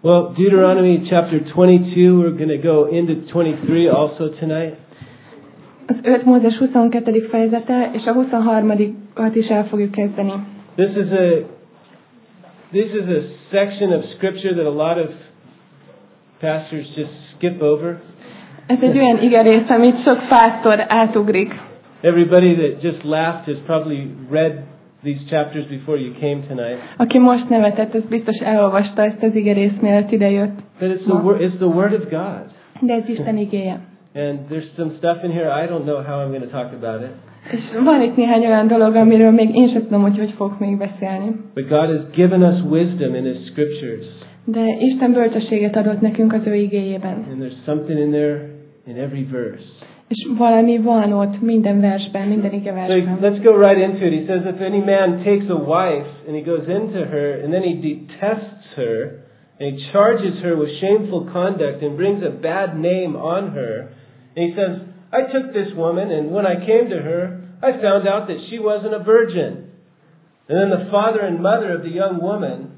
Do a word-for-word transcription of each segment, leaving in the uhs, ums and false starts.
Well, Deuteronomy chapter twenty-two, we're going to go into twenty-three also tonight. Az öt Mózes huszonkettő fejezete, és a huszonharmadikat is el fogjuk kezdeni. This is a this is a section of scripture that a lot of pastors just skip over. Ez egy olyan igerész, amit sok pásztor átugrik. Everybody that just laughed has probably read these chapters before you came tonight. Aki most nevetett, az biztos elolvasta ezt az igerészt, mielőtt idejött. But it's the word, it's the word of God. De ez Isten igéje. And there's some stuff in here I don't know how I'm going to talk about it. És van itt néhány olyan dolog, amiről még én sem tudom, hogy hogy fogok még beszélni. But God has given us wisdom in His scriptures. De Isten bölcsességet adott nekünk az ő igéjében. And there's something in there in every verse. És valami van ott minden versben, minden igeversben. So let's go right into it. He says, if any man takes a wife and he goes into her and then he detests her and he charges her with shameful conduct and brings a bad name on her, and he says, I took this woman and when I came to her, I found out that she wasn't a virgin. And then the father and mother of the young woman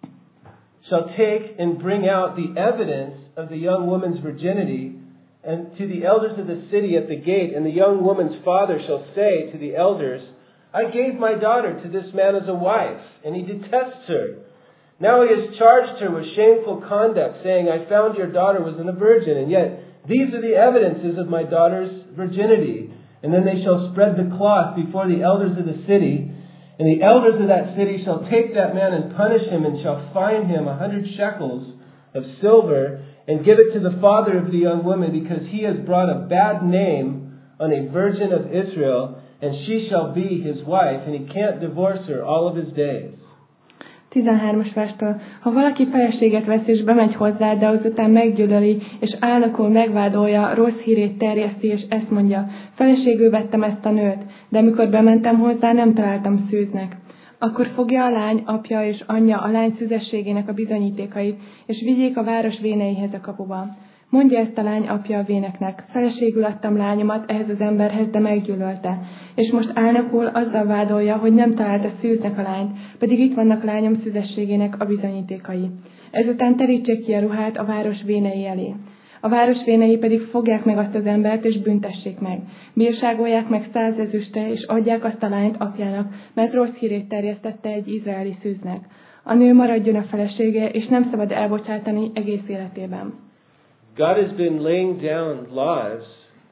shall take and bring out the evidence of the young woman's virginity and to the elders of the city at the gate, and the young woman's father shall say to the elders, I gave my daughter to this man as a wife, and he detests her. Now he has charged her with shameful conduct, saying, I found your daughter was a virgin, and yet these are the evidences of my daughter's virginity. And then they shall spread the cloth before the elders of the city, and the elders of that city shall take that man and punish him, and shall fine him a hundred shekels of silver, and give it to the father of the young woman, because he has brought a bad name on a virgin of Israel, and she shall be his wife, and he can't divorce her all of his days. tizenhármas verstől. Ha valaki feleséget vesz és bemegy hozzá, de azután meggyödöli, és álnokul megvádolja, rossz hírét terjeszti, és ezt mondja, feleségül vettem ezt a nőt, de amikor bementem hozzá, nem találtam szűznek. Akkor fogja a lány apja és anyja a lány szüzességének a bizonyítékait, és vigyék a város véneihez a kapuba. Mondja ezt a lány apja a véneknek, feleségül adtam lányomat ehhez az emberhez, de meggyűlölte. És most álnokul azzal vádolja, hogy nem találta szűznek a lányt, pedig itt vannak lányom szüzességének a bizonyítékai. Ezután terítsék ki a ruhát a város vénei elé. A város vénei pedig fogják meg azt az embert, és büntessék meg. Bírságolják meg száz ezüstre, és adják azt a lányt apjának, mert rossz hírét terjesztette egy izraeli szűznek. A nő maradjon a felesége, és nem szabad elbocsátani egész életében. God has been laying down laws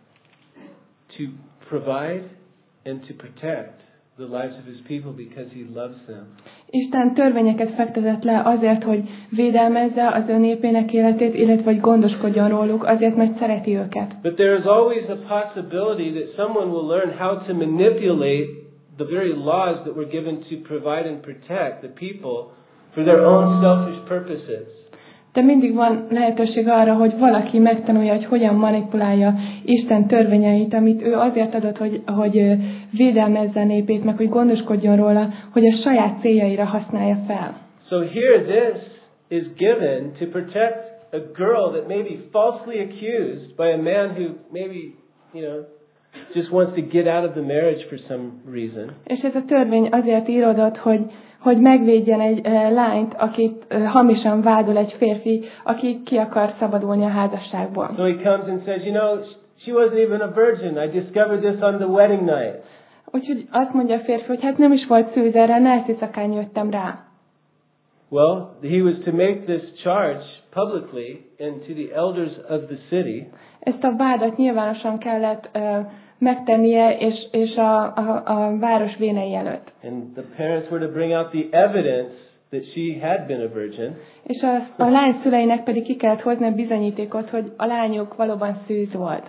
to provide and to protect the lives of His people because He loves them. Isten törvényeket fektetett le azért, hogy védelmezze az ő népének életét, illetve hogy gondoskodjon róluk, azért, mert szereti őket. But there is always a possibility that someone will learn how to manipulate the very laws that were given to provide and protect the people for their own selfish purposes. De mindig van lehetőség arra, hogy valaki megtanulja, hogy hogyan manipulálja Isten törvényeit, amit ő azért adott, hogy, hogy védelmezze a népét, meg hogy gondoskodjon róla, hogy a saját céljaira használja fel. So here this is given to protect a girl that may be falsely accused by a man who maybe, you know, just wants to get out of the marriage for some reason. És ez a törvény azért íródott, hogy hogy megvédjen egy uh, lányt, akit uh, hamisan vádol egy férfi, aki ki akar szabadulni a házasságból. So he comes and says, you know, she wasn't even a virgin. I discovered this on the wedding night. Úgyhogy azt mondja a férfi, hogy hát nem is volt szűz, erre a nászészakán jöttem rá. Well, he was to make this charge publicly and to the elders of the city. Ezt a vádat nyilvánosan kellett uh, megtennie, és, és a, a, a város vénei előtt. And the parents were to bring out the evidence that she had been a virgin. És a, a lány szüleinek pedig ki kellett hozni a bizonyítékot, hogy a lányuk valóban szűz volt.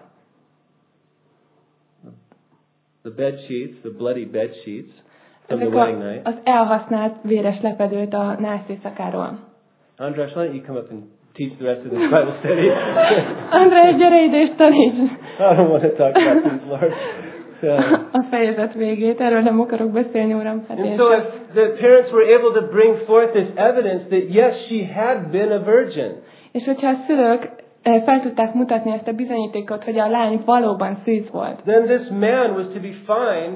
The bed sheets, the bloody bed sheets from Ezek the wedding night. az elhasznált véres lepedőt a nászészakáról. András, why don't you come up and teach the rest of this Bible study? András, gyere ide és taníts! I don't want to talk about these, Lord. So, a fejezet végét, erről nem akarok beszélni, Uram. Hát and so if the parents were able to bring forth this evidence that yes, she had been a virgin. És hogyha a szülők fel tudták mutatni ezt a bizonyítékot, hogy a lány valóban szűz volt. Then this man was to be fined.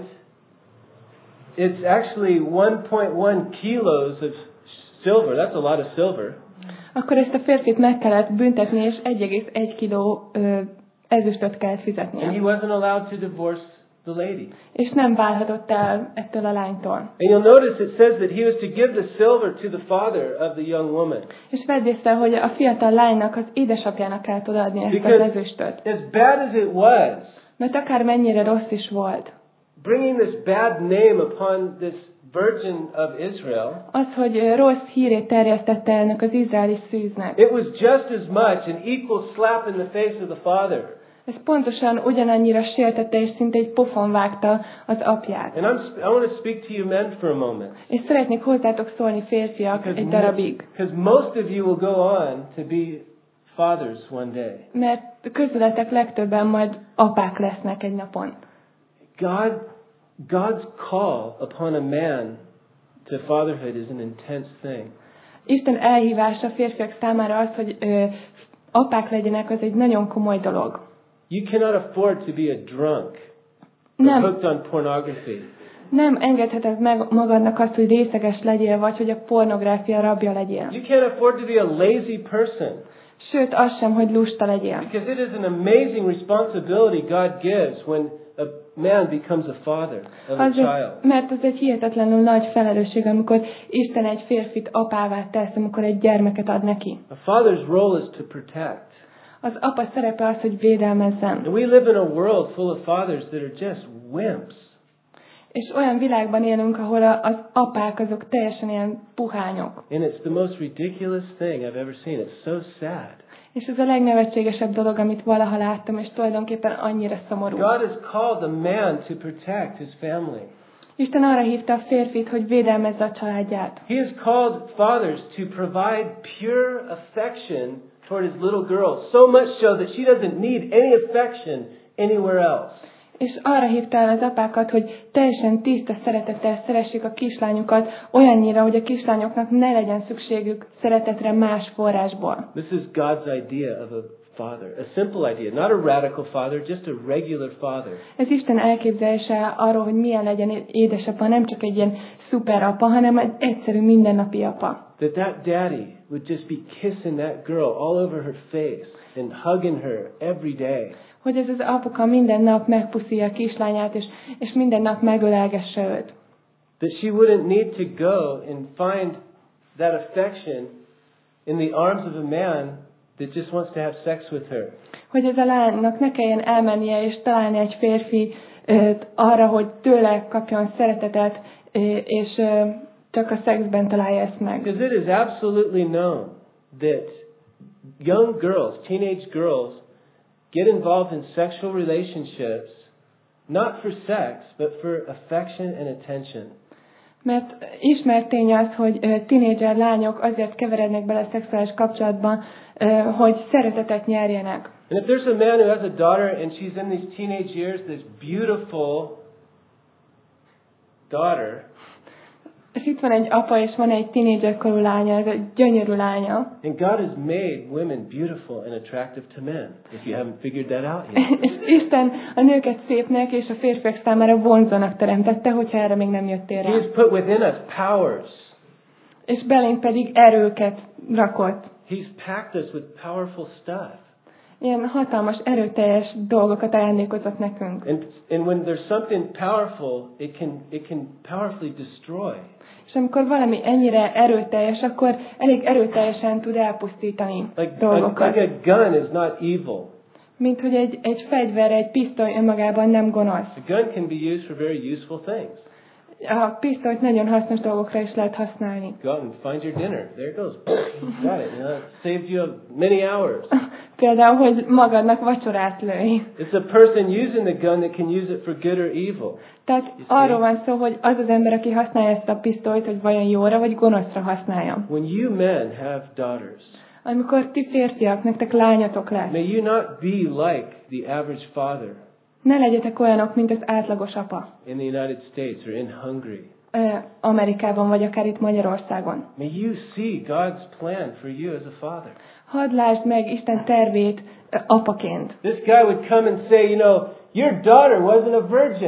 It's actually one point one kilos of silver. That's a lot of silver. akkor ezt a férfit meg kellett büntetni, és egy egész egy kiló ö, ezüstöt kellett fizetnie. And he wasn't allowed to divorce the lady. És nem válhatott el ettől a lánytól. And you'll notice it says that he was to give the silver to the father of the young woman. És vedd észre, hogy a fiatal lánynak, az édesapjának kell odaadni ezt az ezüstöt. As bad as it was, mert akár mennyire rossz is volt, bringing this bad name upon this virgin of Israel, az, hogy rossz hírét terjesztette ennek az izraeli szűznek, it was just as much an equal slap in the face of the father. Ez pontosan ugyanannyira sértette, és szinte egy pofon vágta az apját. And I'm, I want to speak to you men for a moment. És szeretnék hozzátok szólni, férfiak, Because egy darabig. Because most of you will go on to be fathers one day. Mert közületek legtöbben majd apák lesznek egy napon. God, God's call upon a man to fatherhood is an intense thing. Isten elhívása férfiak számára az, hogy ö, apák legyenek, az egy nagyon komoly dolog. You cannot afford to be a drunk or Nem. hooked on pornography. Nem engedheted meg magadnak azt, hogy részeges legyél, vagy hogy a pornográfia rabja legyél. You can't afford to be a lazy person. Sőt, az sem, hogy lusta legyél. Because it is an amazing responsibility God gives when a man becomes a father of a Azért, child. mert az egy hihetetlenül nagy felelősség, amikor Isten egy férfit apává tesz, amikor egy gyermeket ad neki. A father's role is to protect. Az apa szerepe az, hogy védelmezzen. And we live in a world full of fathers that are just wimps. És olyan világban élünk, ahol a, az apák azok teljesen ilyen puhányok. And it's the most ridiculous thing I've ever seen. It's so sad. És ez a legnevetségesebb dolog, amit valaha láttam, és tulajdonképpen annyira szomorú. God has called a man to protect his family. Isten arra hívta a férfit, hogy védelmezze a családját. He has called fathers to provide pure affection toward his little girl, so much so that she doesn't need any affection anywhere else. És arra hívta el az apákat, hogy teljesen tiszta szeretettel szeressék a kislányukat, olyannyira, hogy a kislányoknak ne legyen szükségük szeretetre más forrásból. This is God's idea of a father, a simple idea, not a radical father, just a regular father. Ez Isten elképzelése arról, hogy milyen legyen édesapa, nem csak egy ilyen szuper apa, hanem egy egyszerű mindennapi apa. That that daddy would just be kissing that girl all over her face and hugging her every day. Hogy ez az apuka minden nap megpuszilja a kislányát, és, és minden nap megölelgesse őt. That she wouldn't need to go and find that affection in the arms of a man that just wants to have sex with her. Hogy ez a lánynak ne kelljen elmennie és találni egy férfi öt, arra, hogy tőle kapjon szeretetet, és ö, csak a szexben találja ezt meg. Because it is absolutely known that young girls, teenage girls, get involved in sexual relationships not for sex, but for affection and attention. Mert ismert tény az, hogy tínédzser lányok azért keverednek bele a szexuális kapcsolatban, hogy szeretetet nyerjenek. And if there's a man who has a daughter and she's in these teenage years, this beautiful daughter, és itt van egy apa, és van egy tínédzser korú lánya, ez egy gyönyörű lánya. and God has made women beautiful and attractive to men, if you haven't figured that out yet. És Isten a nőket szépnek és a férfiak számára vonzónak teremtette, hogyha erre még nem jöttél He rá. has put within us powers. És belénk pedig erőket rakott. He's packed us with powerful stuff. Ilyen hatalmas, erőteljes dolgokat ajándékozott nekünk. And, and when there's something powerful, it can, it can powerfully destroy. És amikor valami ennyire erőteljes, akkor elég erőteljesen tud elpusztítani Like, dolgokat. like, like a gun is not evil. Mint hogy egy, egy fegyver, egy pisztoly önmagában nem gonosz. A gun can be used for very useful things. A pisztolyt nagyon hasznos dolgokra is lehet használni. Go out and find your dinner. There it goes. You got it. You know, it saved you many hours. Például, hogy magadnak vacsorát lőj. It's a person using the gun that can use it for good or evil. Tehát arról van szó, hogy az az ember, aki használja ezt a pisztolyt, hogy vajon jóra vagy gonoszra használja. When you men have daughters, Amikor ti férfiak, nektek lányatok lesz, may you not be like the average father ne legyetek olyanok, mint az átlagos apa. in the United States or in Hungary. Amerikában, vagy akár itt Magyarországon. May you see God's plan for you as a father. Hadd lásd meg Isten tervét apaként. This guy would come and say, you know, your daughter wasn't a virgin.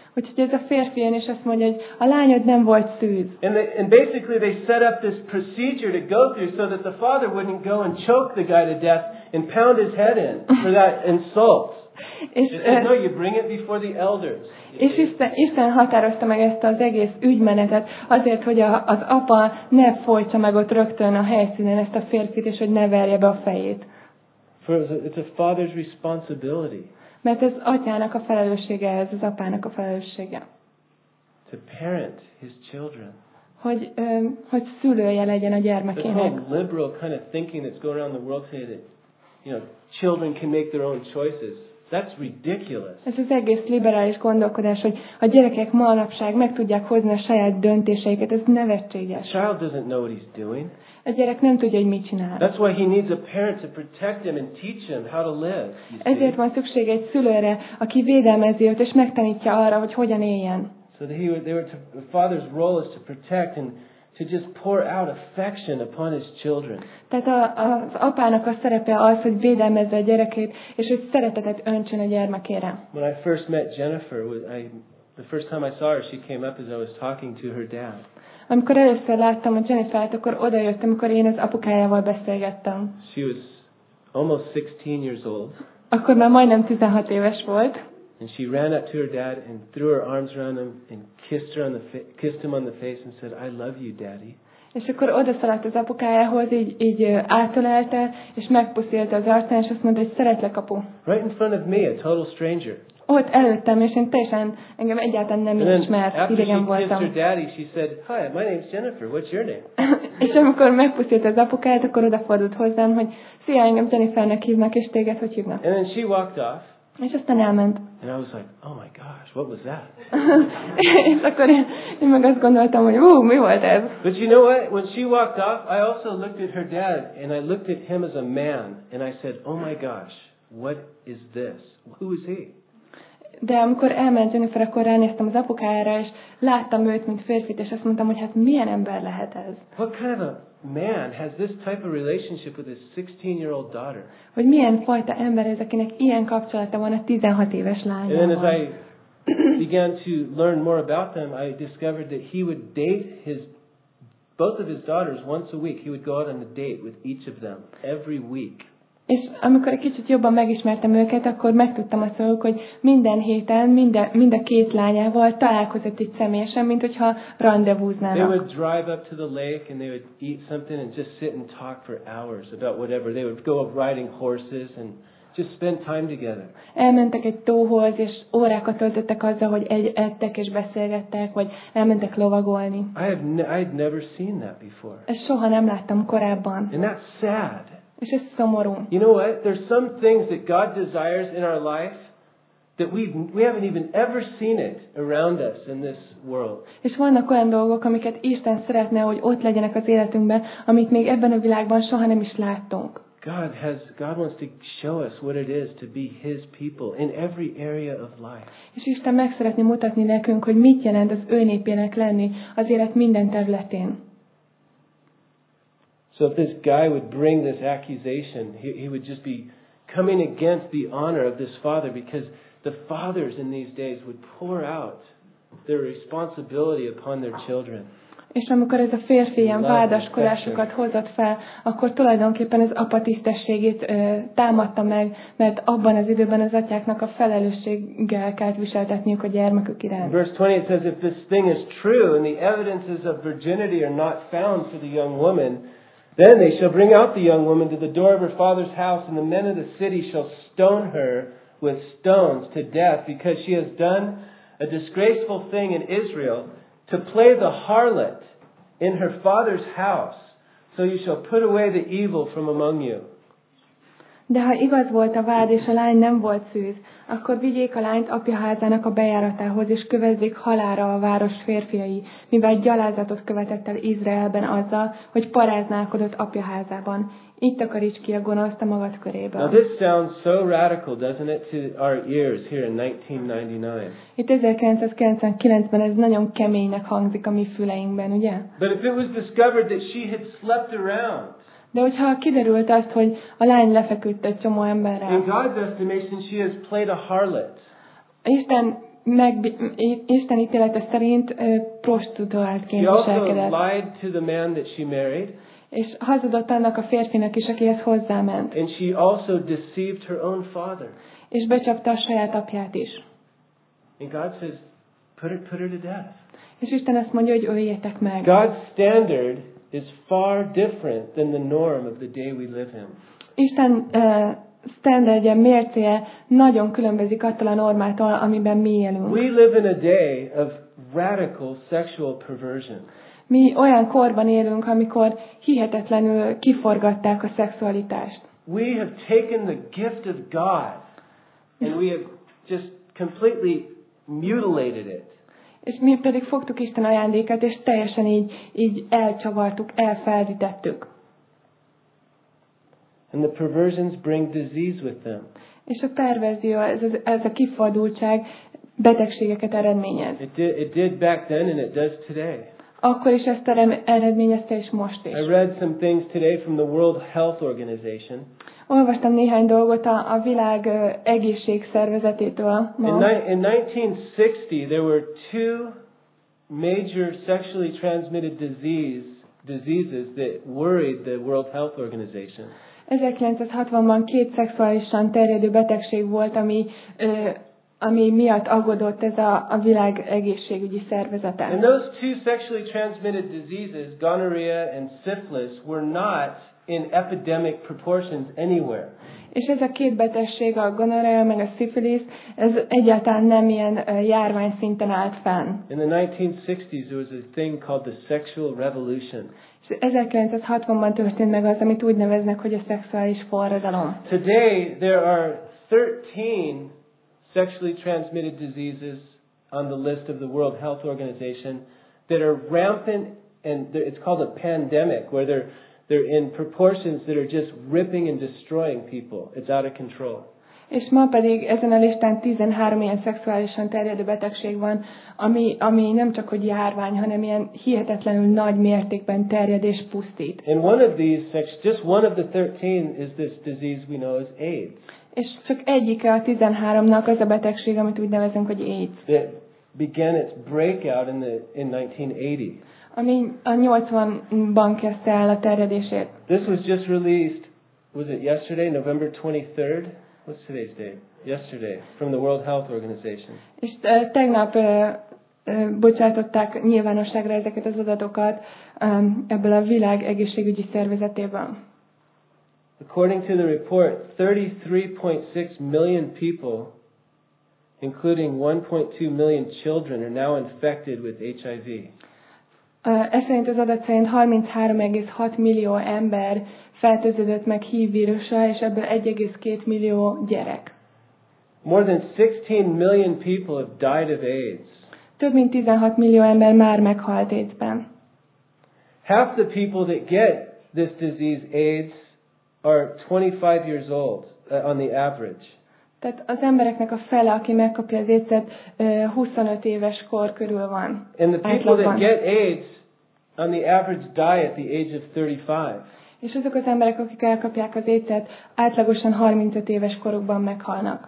Úgyhogy ez a férfi jön és azt mondja, hogy a lányod nem volt szűz. And, they, and basically they set up this procedure to go through so that the father wouldn't go and choke the guy to death and pound his head in for that insult. És, They said, no, you bring it before the elders. És Isten, Isten határozta meg ezt az egész ügymenetet azért, hogy a, az apa ne folytsa meg ott rögtön a helyszínen ezt a férfit, és hogy ne verje be a fejét. For it's a father's responsibility. Mert ez atyának a felelőssége, ez az apának a felelőssége. To parent his children. Hogy, ö, hogy szülője legyen a gyermekének. This whole liberal kind of thinking that's going around the world today that, you know, children can make their own choices. That's ridiculous. Ez az egész liberális gondolkodás, hogy a gyerekek manapság meg tudják hozni a saját döntéseiket, ez nevetséges. The child doesn't know what he's doing. A gyerek nem tudja, hogy mit csinál. That's why he needs a parent to protect him and teach him how to live. Ezért van szükség egy szülőre, aki védelmezi őt és megtanítja arra, hogy hogyan éljen. So that he would, they were to, the father's role is to protect and to just pour out affection upon his children. Tehát a, az apának a szerepe az, hogy védelmezze a gyerekét, és hogy szeretetet öntsön a gyermekére. When I first met Jennifer, I, the first time I saw her, she came up as I was talking to her dad. Amikor először láttam a Jennifert, akkor odajöttem, amikor én az apukájával beszélgettem. She was almost sixteen years old. Akkor már majdnem tizenhat éves volt. And she ran up to her dad and threw her arms around him and kissed her on the fa- kissed him on the face and said, "I love you, Daddy." És akkor odaszaladt az apukájához, így, így átölelte, és megpuszílte az arcán, és azt mondta, hogy szeretlek, apu. Right in front of me, a total stranger. Ott előttem, és én teljesen, engem egyáltalán nem ismert, idegen voltam. After she kissed her daddy, she said, "Hi, my name's Jennifer. What's your name?" És amikor megpuszílt az apukáját, akkor odafordult hozzám, hogy szia, engem Jennifernek hívnak, és téged hogy hívnak? And then she walked off. És aztán elment. And I was like, "Oh my gosh, what was that?" És akkor én, én meg azt gondoltam, hogy ú, mi volt ez? But you know what? When she walked off, I also looked at her dad, and I looked at him as a man, and I said, "Oh my gosh, what is this? Who is he?" De amikor elment Jennifer, akkor ránéztem az apukájára, és láttam őt, mint férfit, és azt mondtam, hogy hát milyen ember lehet ez? What kind of a man has this type of relationship with his sixteen-year-old daughter? Hogy milyen fajta ember ez, akinek ilyen kapcsolata van a tizenhat éves lányával. And then as I began to learn more about them, I discovered that he would date his both of his daughters once a week. He would go out on a date with each of them every week. És amikor egy kicsit jobban megismertem őket, akkor megtudtam azt róluk, hogy minden héten minden, mind a két lányával találkozott itt személyesen, mint hogyha rendezvúznának. They would drive up to the lake and they would eat something and just sit and talk for hours about whatever. They would go riding horses and just spend time together. Elmentek egy tóhoz, és órákat töltöttek azzal, hogy egy, ettek és beszélgettek, vagy elmentek lovagolni. I have ne- I'd never seen that before. Ezt soha nem láttam korábban. And that's sad. És ez szomorú. You know what? There's some things that God desires in our life that we we haven't even ever seen it around us in this world. És vannak olyan dolgok, amiket Isten szeretne, hogy ott legyenek az életünkben, amit még ebben a világban soha nem is láttunk. God has God wants to show us what it is to be His people in every area of life. És Isten meg szeretné mutatni nekünk, hogy mit jelent az ő népének lenni az élet minden területén. So if this guy would bring this accusation, he, he would just be coming against the honor of this father, because the fathers in these days would pour out their responsibility upon their children. És amikor ez a férfi ilyen vádaskodásokat hozott fel, akkor tulajdonképpen az apa tisztességét ö, támadta meg, mert abban az időben az atyáknak a felelősséggel kellett viseltetniük a gyermekük iránt. Verse twenty it says, if this thing is true and the evidences of virginity are not found for the young woman, then they shall bring out the young woman to the door of her father's house, and the men of the city shall stone her with stones to death, because she has done a disgraceful thing in Israel, to play the harlot in her father's house. So you shall put away the evil from among you. De ha igaz volt a vád, és a lány nem volt szűz, akkor vigyék a lányt apjaházának a bejáratához, és kövezzék halálra a város férfiai, mivel gyalázatot követett el Izraelben azzal, hogy paráználkodott apjaházában. Így takaríts ki a gonoszt a magad köréből. Now this sounds so radical, doesn't it, to our ears here in nineteen ninety-nine? Itt ezerkilencszázkilencvenkilencben ez nagyon keménynek hangzik a mi füleinkben, ugye? But if it was discovered that she had slept around, de hogyha kiderült azt, hogy a lány lefeküdt egy csomó emberrel, in God's estimation she has played a harlot. Isten meg, Isten ítélete szerint prostituáltként She also viselkedett. lied to the man that she married. És hazudott annak a férfinak is, akihez hozzáment. And she also deceived her own father. És becsapta a saját apját is. And God says, put her, put her to death. És Isten azt mondja, hogy öljétek meg. God's standard is far different than the norm of the day we live in. Isten uh, standardje, mércéje nagyon különbözik attól a normától, amiben mi élünk. We live in a day of radical sexual perversion. Mi olyan korban élünk, amikor hihetetlenül kiforgatták a szexualitást. We have taken the gift of God and we have just completely mutilated it. És mi pedig fogtuk Isten ajándékát, és teljesen így, így elcsavartuk, elfeldítettük. And the perversions bring disease with them. És a perverzió, ez, ez a kifordultság betegségeket eredményez. It did, it did back then and it does today. Akkor is ezt eredményezte, és most is. I read some things today from the World Health Organization. Olvastam néhány dolgot a, a világ uh, egészségszervezetétől. In, ni- in nineteen sixty, there were two major sexually transmitted disease, diseases that worried the World Health Organization. ezerkilencszázhatvanban két szexuálisan terjedő betegség volt, ami, uh, ami miatt aggódott ez a, a világ egészségügyi szervezete. And those two sexually transmitted diseases, gonorrhea and syphilis, were not in epidemic proportions anywhere. És ez a két betegség, a gonorrea meg a szifilisz, ez egyáltalán nem ilyen uh, járvány szinten állt fenn. In the nineteen sixties, there was a thing called the sexual revolution. És ezerkilencszázhatvanban történt meg az, amit úgy neveznek, hogy a szexuális forradalom. Today, there are thirteen sexually transmitted diseases on the list of the World Health Organization that are rampant, and it's called a pandemic, where they're they're in proportions that are just ripping and destroying people. It's out of control. És ma pedig ezen a listán tizenhárom ilyen szexuálisan terjedő betegség van, ami, ami nem csak hogy járvány, hanem ilyen hihetetlenül nagy mértékben terjed és pusztít. And one of these, just one of the thirteen is this disease we know as AIDS. És csak egyike a tizenháromnak az a betegség, amit úgy nevezünk, hogy AIDS. That began its breakout in the in nineteen eighty. Ami a nyolcvanban kezdte el a terjedését. This was just released, was it yesterday, November twenty-third? What's today's date? Yesterday, from the World Health Organization. És uh, tegnap uh, uh, bocsátották nyilvánosságra ezeket az adatokat um, ebből a világ egészségügyi szervezetéből. According to the report, thirty-three point six million people, including one point two million children, are now infected with H I V. Uh, ez szerint az adat szerint harminchárom egész hat millió ember fertőződött meg há i vé vírussal, és ebből egy egész két millió gyerek. More than sixteen million people have died of AIDS. Több mint tizenhat millió ember már meghalt AIDS-ben. Half the people that get this disease, AIDS, are twenty-five years old uh, on the average. Tehát az embereknek a fele, aki megkapja az AIDS-et, uh, huszonöt éves kor körül van. And the people átlagban. that get AIDS on the average die at the age of thirty-five. És azok az emberek, akik elkapják az AIDS-et, átlagosan harmincöt éves korukban meghalnak.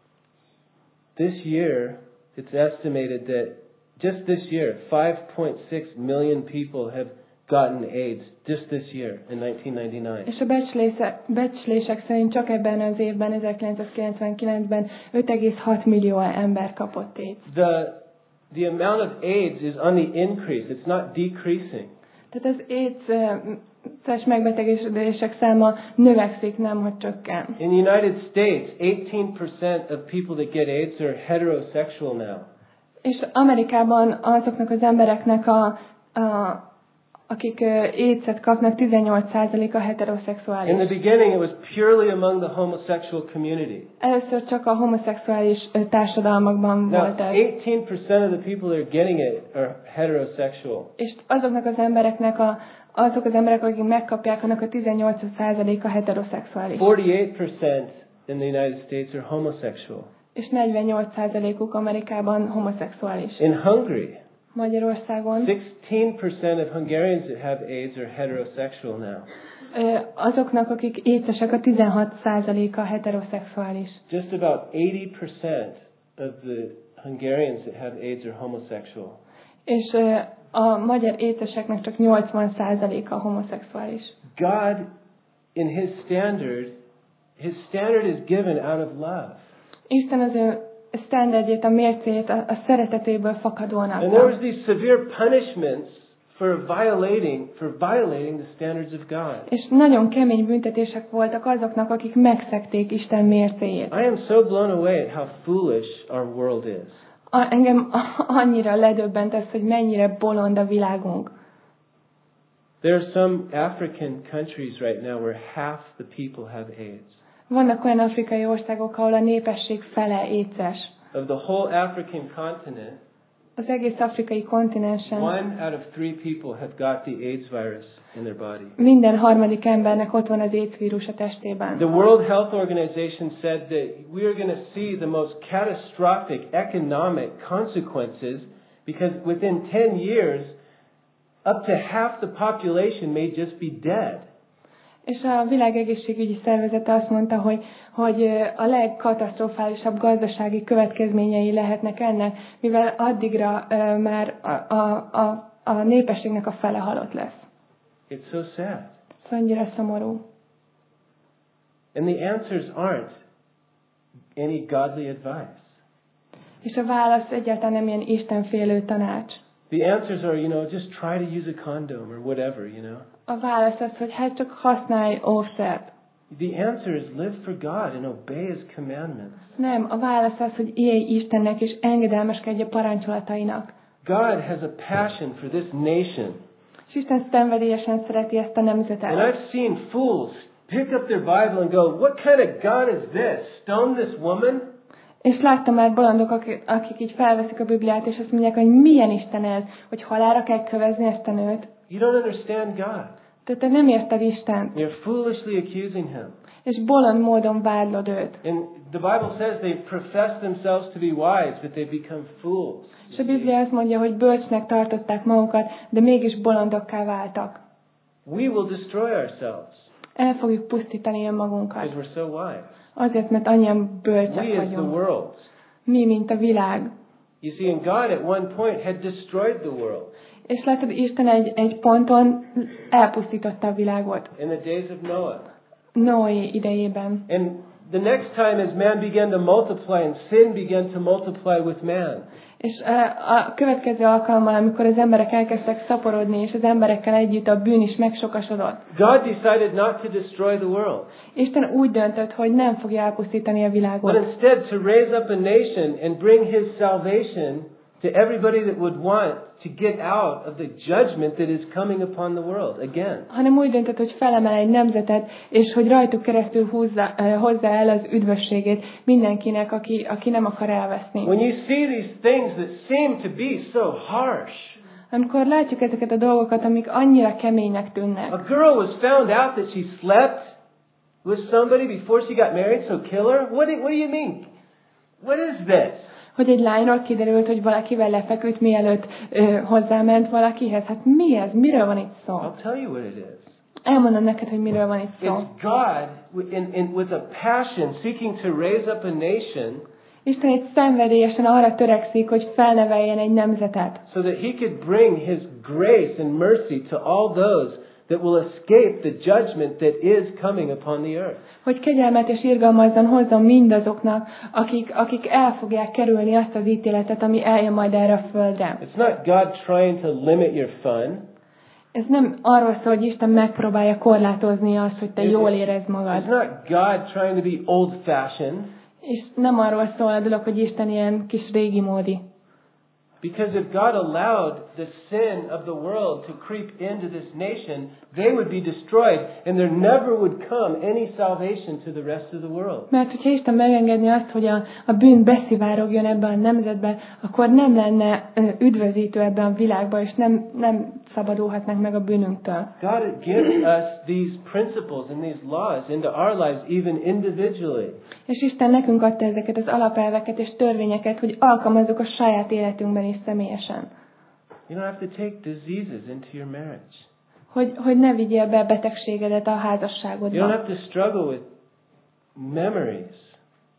This year, it's estimated that just this year, five point six million people have gotten AIDS just this year in nineteen ninety-nine. És a becslések, becslések szerint csak ebben az évben, ezerkilencszázkilencvenkilencben öt egész hat millió ember kapott AIDS. The, the amount of AIDS is on the increase. It's not decreasing. Tehát az AIDS-es megbetegedések száma növekszik, nem hogy csökken. In the United States, eighteen percent of people that get AIDS are heterosexual now. És Amerikában azoknak az embereknek, a, a, akik AIDS-et kapnak, tizennyolc százaléka heteroszexuális. In the beginning, it was purely among the homosexual community. Először csak a homoszexuális társadalmakban Now, volt ez. eighteen percent of the people that are getting it are heterosexual. És azoknak az embereknek, a, azok az emberek, akik megkapják, annak a tizennyolc százaléka heteroszexuális. forty-eight percent in the United States are homosexual. És negyvennyolc százalékuk Amerikában homoszexuális. In Hungary, Magyarországon sixteen percent of Hungarians that have AIDS are heterosexual now. azoknak, akik écesek, a tizenhat százaléka heteroszexuális. Just about eighty percent of the Hungarians that have AIDS are homosexual. És uh, a magyar éceseknek csak nyolcvan százaléka homoszexuális. God, in His standard, His standard is given out of love. Isten az ő standardjét, a mércéjét a, a szeretetéből fakadóan And there was adta. these severe punishments for violating, for violating the standards of God. És nagyon kemény büntetések voltak azoknak, akik megszegték Isten mércéjét. I am so blown away at how foolish our world is. A, engem annyira ledöbbent ez, hogy mennyire bolond a világunk. There are some African countries right now where half the people have AIDS. Vannak olyan afrikai országok, ahol a népesség fele éces. Of the whole African continent, Az egész afrikai kontinensen one out of three people have got the AIDS virus in their body. minden harmadik embernek ott van az AIDS vírus a testében. The World Health Organization said that we are going to see the most catastrophic economic consequences because within ten years, up to half the population may just be dead. És a Világegészségügyi Szervezete azt mondta, hogy, hogy a legkatasztrofálisabb gazdasági következményei lehetnek ennek, mivel addigra uh, már a, a, a, a népességnek a fele halott lesz. It's so sad. Ez annyira szomorú. And the answers aren't any godly advice. És a válasz egyáltalán nem ilyen istenfélő tanács. The answers are, you know, just try to use a condom or whatever, you know. A válasz az, hogy hát csak használj óvszert. The answer is live for God and obey His commandments. Nem, a válasz az, hogy élj Istennek és engedelmeskedj a parancsolatainak. God has a passion for this nation. És Isten szenvedélyesen szereti ezt a nemzetet. And I've seen fools pick up their Bible and go, what kind of God is this? Stone this woman? És láttam már bolondok, akik, akik így felveszik a Bibliát, és azt mondják, hogy milyen Isten ez, hogy halálra kell kövezni ezt a nőt. You don't understand God. Tehát te nem érted Istent, You're foolishly accusing Him. és bolond módon vádlod őt. And the Bible says they profess themselves to be wise, but they become fools. És a Biblia azt mondja, hogy bölcsnek tartották magukat, de mégis bolondokká váltak. We will destroy ourselves El fogjuk pusztítani önmagunkat. because we're so wise. Azért, mert annyian bölcsek We as the vagyunk. world. Mi, mint a világ. You see, and God at one point had destroyed the world És látod, Isten egy, egy ponton elpusztította a világot. in the days of Noah. Noé idejében. And the next time as man began to multiply and sin began to multiply with man. És a következő alkalommal, amikor az emberek elkezdtek szaporodni, és az emberekkel együtt a bűn is megsokasodott. God decided not to destroy the world, Isten úgy döntött, hogy nem fogja elpusztítani a but világot, instead to raise up a nation and bring His salvation to everybody that would want to get out of the judgment that is coming upon the world again. hanem úgy döntött, hogy felemel egy nemzetet, és hogy rajtuk keresztül húzza, hozzá el az üdvösségét mindenkinek, aki, aki nem akar elveszni. When you see these things that seem to be so harsh, Amikor látjuk ezeket a dolgokat, amik annyira keménynek tűnnek. a girl was found out that she slept with somebody before she got married, so kill her? What do, what do you mean? What is this? Hogy egy lányról kiderült, hogy valakivel lefeküdt, mielőtt ö, hozzáment valakihez. Hát mi ez? Miről van itt szó? I'll tell you what it is. Elmondom neked, hogy miről van itt szó. It's God in, in, with a passion seeking to raise up a nation Isten itt szenvedélyesen arra törekszik, hogy felneveljen egy nemzetet. so that He could bring His grace and mercy to all those that will escape the judgment that is coming upon the earth. Hogy kegyelmet és irgalmazzon hozzon mindazoknak, akik, akik el fogják kerülni azt az ítéletet, ami eljön majd erre a földre. It's not God trying to limit your fun. Ez nem arról szól, hogy Isten megpróbálja korlátozni azt, hogy te jól érezd It's magad. not God trying to be old-fashioned. És nem arról szól a dolog, hogy Isten ilyen kis régi módi. Because if God allowed the sin of the world to creep into this nation, they would be destroyed, and there never would come any salvation to the rest of the world. Mert hogyha Isten megengedni azt, hogy a, a bűn beszivárogjon ebbe a nemzetbe, akkor nem lenne ö, üdvözítő ebben a világban, és nem, nem szabadulhatnánk meg a bűnünktől. God gives us these principles and these laws into our lives, even individually. És Isten nekünk adta ezeket az alapelveket és törvényeket, hogy alkalmazzuk a saját életünkben is személyesen. You don't have to take diseases into your marriage. Hogy, hogy ne vigyél be betegségedet a You don't házasságodba. have to struggle with memories.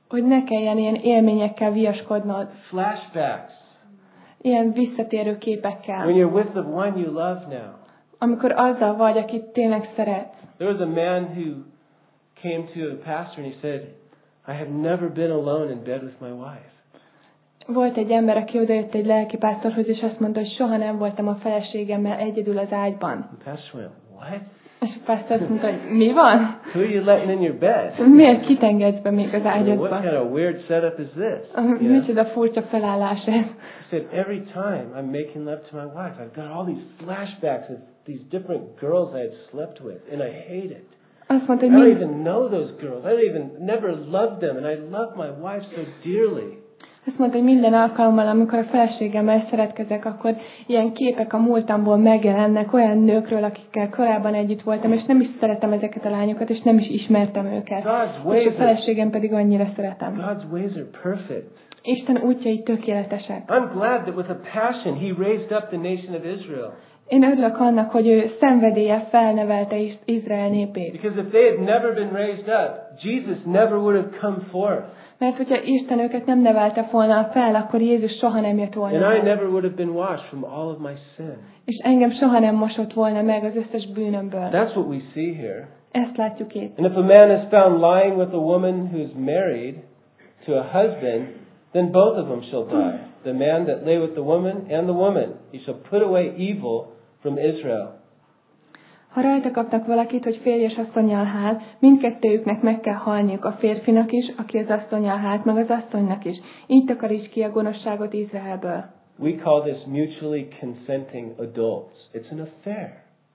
hogy ne kelljen ilyen élményekkel viaskodnod, Flashbacks. ilyen visszatérő képekkel. When you're with the one you love now. Amikor azzal vagy, akit tényleg szeretsz. There was a man who came to a pastor and he said, I have never been alone in bed with my wife. Volt egy ember, aki odajött egy lelkipásztorhoz, és azt mondta, hogy soha nem voltam a feleségemmel egyedül az ágyban. The pastor went, what? És a pásztor azt mondta, hogy mi van? Who are you letting in your bed? Miért kitengedsz be még az What ágyadba? kind of weird setup is this? Ah, Yeah. micsoda furcsa felállás ez. He said, every time I'm making love to my wife, I've got all these flashbacks of these different girls I had slept with, and I hate it. Azt mondta, I hogy don't mind, even know those girls. I don't even never loved them, and I love my wife so dearly. azt mondta, hogy minden alkalommal, amikor a feleségemmel szeretkezek, akkor ilyen képek a múltamból megjelennek olyan nőkről, akikkel korábban együtt voltam, és nem is szeretem ezeket a lányokat, és nem is ismertem őket. God's És ways a are, feleségem pedig annyira szeretem. God's ways are perfect. Isten útjai tökéletesek. I'm glad that with a passion He raised up the nation of Israel. Én örülök annak, hogy ő szenvedélye felnevelte Is- Izrael népét. Because if they had never been raised up, Jesus never would have come forth. Mert hogyha Isten őket nem nevelte volna fel, akkor Jézus soha nem jött volna. And I el. never would have been washed from all of my sin. És engem soha nem mosott volna meg az összes bűnömből. That's what we see here. Ezt látjuk itt. And if a man is found lying with a woman who's married to a husband, then both of them shall die. The man that lay with the woman and the woman. He shall put away evil from Israel. Ha rajta kapnak valakit, hogy férj és asszonnyal hált, mindkettőjüknek meg kell halniuk, a férfinak is, aki az asszonnyal hált, meg az asszonynak is. Így takaríts ki a gonoszságot Izraelből. We call this mutually consenting adults. It's an affair.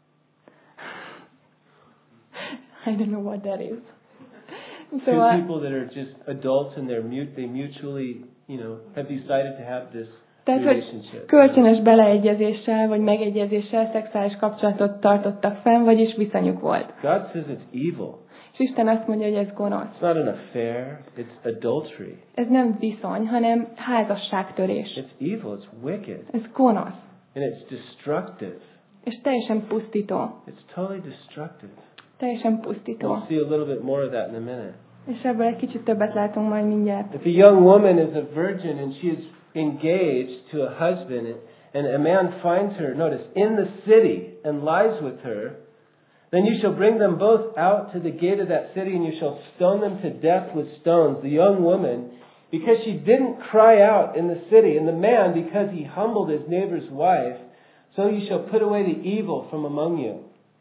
I don't know what that is. Two Szóval, people that are just adults and they're mute, they mutually, you know, have decided to have this tehát, hogy relationship. kölcsönös beleegyezéssel, vagy megegyezéssel szexuális kapcsolatot tartottak fenn, vagyis viszonyuk volt. God says it's evil. És Isten azt mondja, hogy ez gonosz. It's not an affair, it's adultery. Ez nem viszony, hanem házasságtörés. It's evil, it's wicked, Ez gonosz. and it's destructive. És teljesen pusztító. It's totally destructive. Teljesen pusztító. We'll see a little bit more of that in a minute. És ebből egy kicsit többet látunk majd mindjárt. If a young woman is a virgin and she is engaged to a husband and a man finds her, notice, in the city and lies with her, then you shall bring them both out to the gate of that city and you shall stone them to death with stones, the young woman, because she didn't cry out in the city, and the man because he humbled his neighbor's wife, so you shall put away the evil from among you.